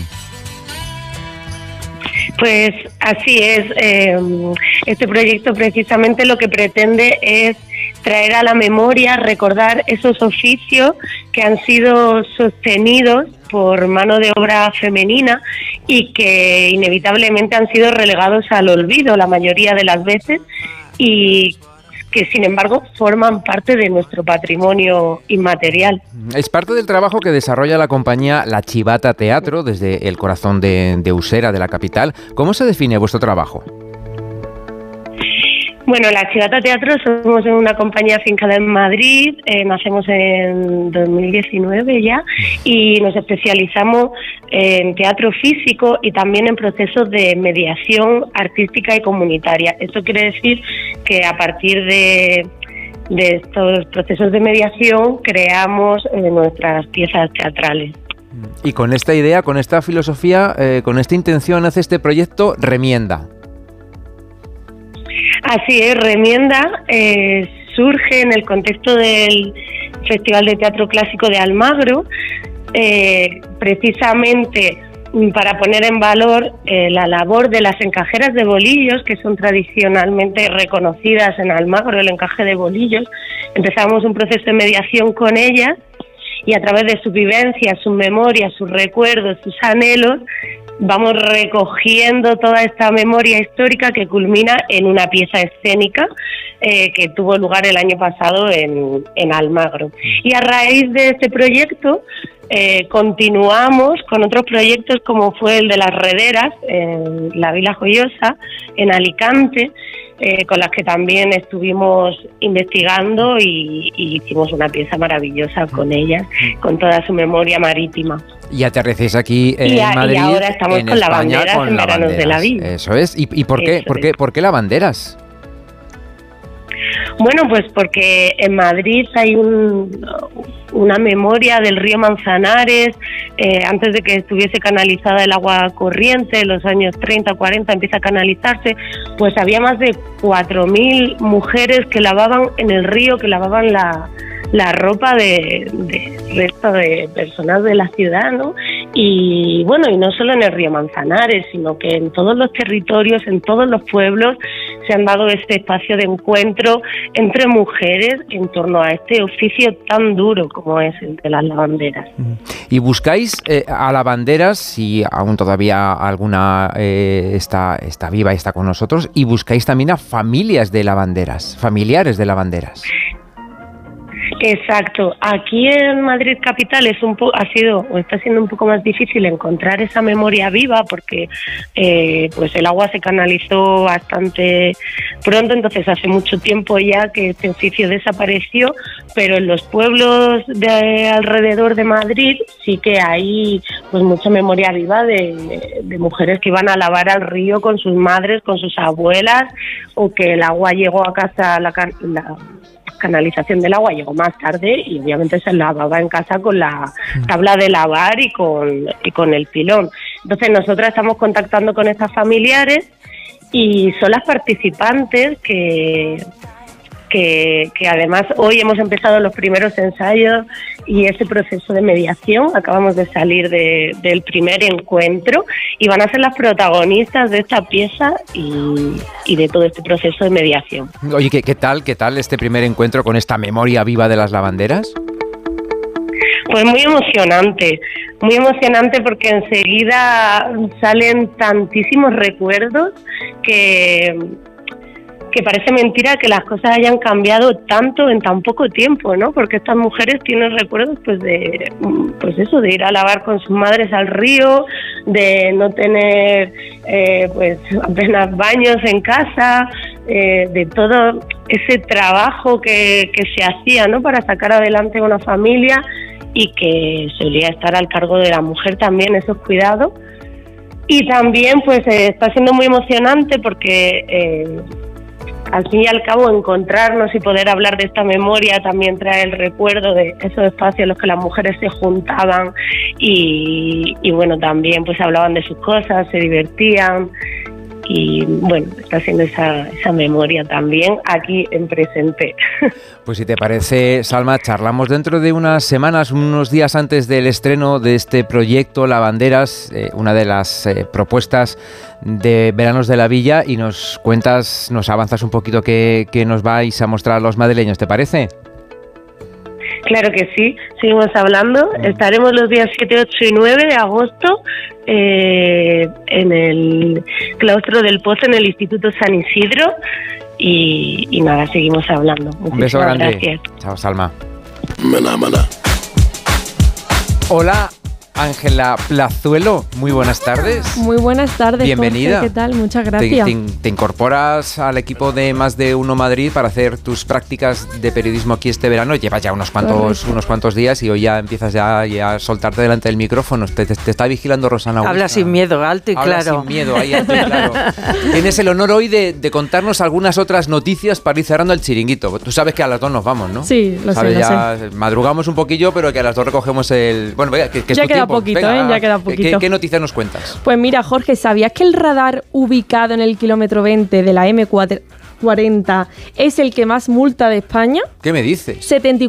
Pues así es. Este proyecto precisamente lo que pretende es traer a la memoria, recordar esos oficios que han sido sostenidos por mano de obra femenina y que inevitablemente han sido relegados al olvido la mayoría de las veces y que sin embargo forman parte de nuestro patrimonio inmaterial. Es parte del trabajo que desarrolla la compañía La Chivata Teatro desde el corazón de Usera, de la capital. ¿Cómo se define vuestro trabajo? Bueno, La Chivata Teatro somos una compañía afincada en Madrid, nacemos en 2019 ya y nos especializamos en teatro físico y también en procesos de mediación artística y comunitaria. Esto quiere decir que a partir de estos procesos de mediación creamos nuestras piezas teatrales. Y con esta idea, con esta filosofía, con esta intención hace este proyecto Remienda. Así es, Remienda surge en el contexto del Festival de Teatro Clásico de Almagro, precisamente para poner en valor la labor de las encajeras de bolillos, que son tradicionalmente reconocidas en Almagro, el encaje de bolillos. Empezamos un proceso de mediación con ellas y a través de sus vivencias, sus memorias, sus recuerdos, sus anhelos, vamos recogiendo toda esta memoria histórica que culmina en una pieza escénica que tuvo lugar el año pasado en Almagro. Y a raíz de este proyecto continuamos con otros proyectos como fue el de las Rederas en la Vila Joyosa, en Alicante, con las que también estuvimos investigando y hicimos una pieza maravillosa con ellas, con toda su memoria marítima. Y aterricéis aquí en Madrid, y ahora estamos en con España, Lavanderas con en Veranos de la Villa. Eso es. ¿Y por qué? ¿Por qué Lavanderas? Bueno, pues porque en Madrid hay una memoria del río Manzanares, antes de que estuviese canalizada el agua corriente, en los años 30, 40 empieza a canalizarse, pues había más de 4.000 mujeres que lavaban en el río, que lavaban la ropa de resto de personas de la ciudad, ¿no? Y bueno, y no solo en el río Manzanares, sino que en todos los territorios, en todos los pueblos, se han dado este espacio de encuentro entre mujeres en torno a este oficio tan duro como es el de las lavanderas. ¿Y buscáis a lavanderas, si aún todavía alguna está viva y está con nosotros, y buscáis también a familias de lavanderas, familiares de lavanderas? Exacto. Aquí en Madrid capital ha sido o está siendo un poco más difícil encontrar esa memoria viva porque pues el agua se canalizó bastante pronto, entonces hace mucho tiempo ya que este oficio desapareció, pero en los pueblos de alrededor de Madrid sí que hay pues mucha memoria viva de mujeres que iban a lavar al río con sus madres, con sus abuelas, o que el agua llegó a casa, la canalización del agua llegó más tarde y obviamente se lavaba en casa con la tabla de lavar y con el pilón. Entonces nosotras estamos contactando con estas familiares y son las participantes que además hoy hemos empezado los primeros ensayos y ese proceso de mediación. Acabamos de salir del primer encuentro y van a ser las protagonistas de esta pieza y de todo este proceso de mediación. Oye, ¿qué tal este primer encuentro con esta memoria viva de las lavanderas? Pues muy emocionante porque enseguida salen tantísimos recuerdos que parece mentira que las cosas hayan cambiado tanto en tan poco tiempo, ¿no? Porque estas mujeres tienen recuerdos de ir a lavar con sus madres al río, de no tener apenas baños en casa, de todo ese trabajo que se hacía, ¿no? Para sacar adelante una familia y que solía estar al cargo de la mujer también esos cuidados. Y también pues está siendo muy emocionante porque al fin y al cabo encontrarnos y poder hablar de esta memoria también trae el recuerdo de esos espacios en los que las mujeres se juntaban y bueno, también pues hablaban de sus cosas, se divertían. Y bueno, está haciendo esa memoria también aquí en presente. Pues si te parece, Salma, charlamos dentro de unas semanas, unos días antes del estreno de este proyecto Lavanderas, una de las propuestas de Veranos de la Villa, y nos cuentas, nos avanzas un poquito qué nos vais a mostrar a los madrileños, ¿te parece? Claro que sí, seguimos hablando. Estaremos los días 7, 8 y 9 de agosto en el claustro del Pozo, en el Instituto San Isidro. Y nada, seguimos hablando. Un beso grande. Gracias. Chao, Salma. Hola, Ángela Plazuelo, muy buenas tardes. Muy buenas tardes, bienvenida. Jorge, ¿qué tal? Muchas gracias. Te incorporas al equipo de Más de Uno Madrid para hacer tus prácticas de periodismo aquí este verano. Llevas ya unos cuantos días y hoy ya empiezas ya a soltarte delante del micrófono. Te está vigilando Rosana Augusta. Habla sin miedo, alto y claro. Habla sin miedo, ahí alto y claro. Tienes el honor hoy de contarnos algunas otras noticias para ir cerrando el chiringuito. Tú sabes que a las 2 nos vamos, ¿no? Sí, lo sé. Madrugamos un poquillo, pero que a las 2 recogemos el... Bueno, venga, que es ya tu queda tiempo. Poquito, venga, ya queda poquito. ¿Qué noticias nos cuentas? Pues mira, Jorge, ¿sabías que el radar ubicado en el kilómetro 20 de la M40 es el que más multa de España? ¿Qué me dices?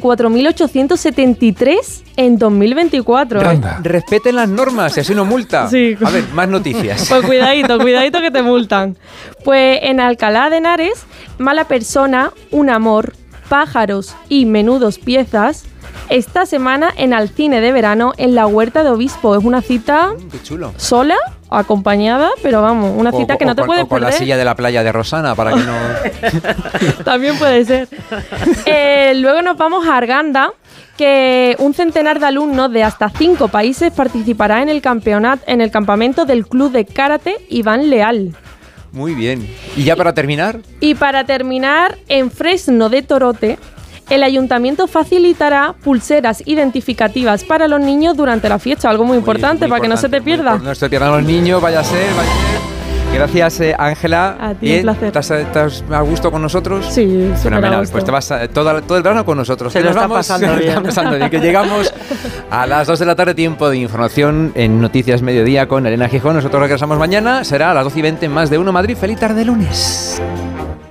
74.873 en 2024. Respeten las normas, y así no multa. Sí. A ver, más noticias. Pues cuidadito que te multan. Pues en Alcalá de Henares, Mala persona, un amor, pájaros y menudos piezas, esta semana en el cine de verano en la Huerta de Obispo. Es una cita qué chulo. Sola, acompañada, pero vamos, una cita que no te puedes con perder. La silla de la playa de Rosana, para que no... También puede ser. Luego nos vamos a Arganda, que un centenar de alumnos de hasta 5 países participará en el campamento del Club de Karate Iván Leal. Muy bien. ¿Y ya para terminar? Y para terminar, en Fresno de Torote, el ayuntamiento facilitará pulseras identificativas para los niños durante la fiesta, algo muy importante para que no se te pierda. No se te pierdan los niños, vaya a ser. Gracias, Ángela. A ti, bien, un placer. ¿Estás a gusto con nosotros? Sí, fenomenal. Pues te vas todo el verano con nosotros. Se lo está pasando bien. Que llegamos a las 2 de la tarde, tiempo de información en Noticias Mediodía con Elena Gijón. Nosotros regresamos mañana, será a las 12:20 en Más de Uno Madrid. Feliz tarde lunes.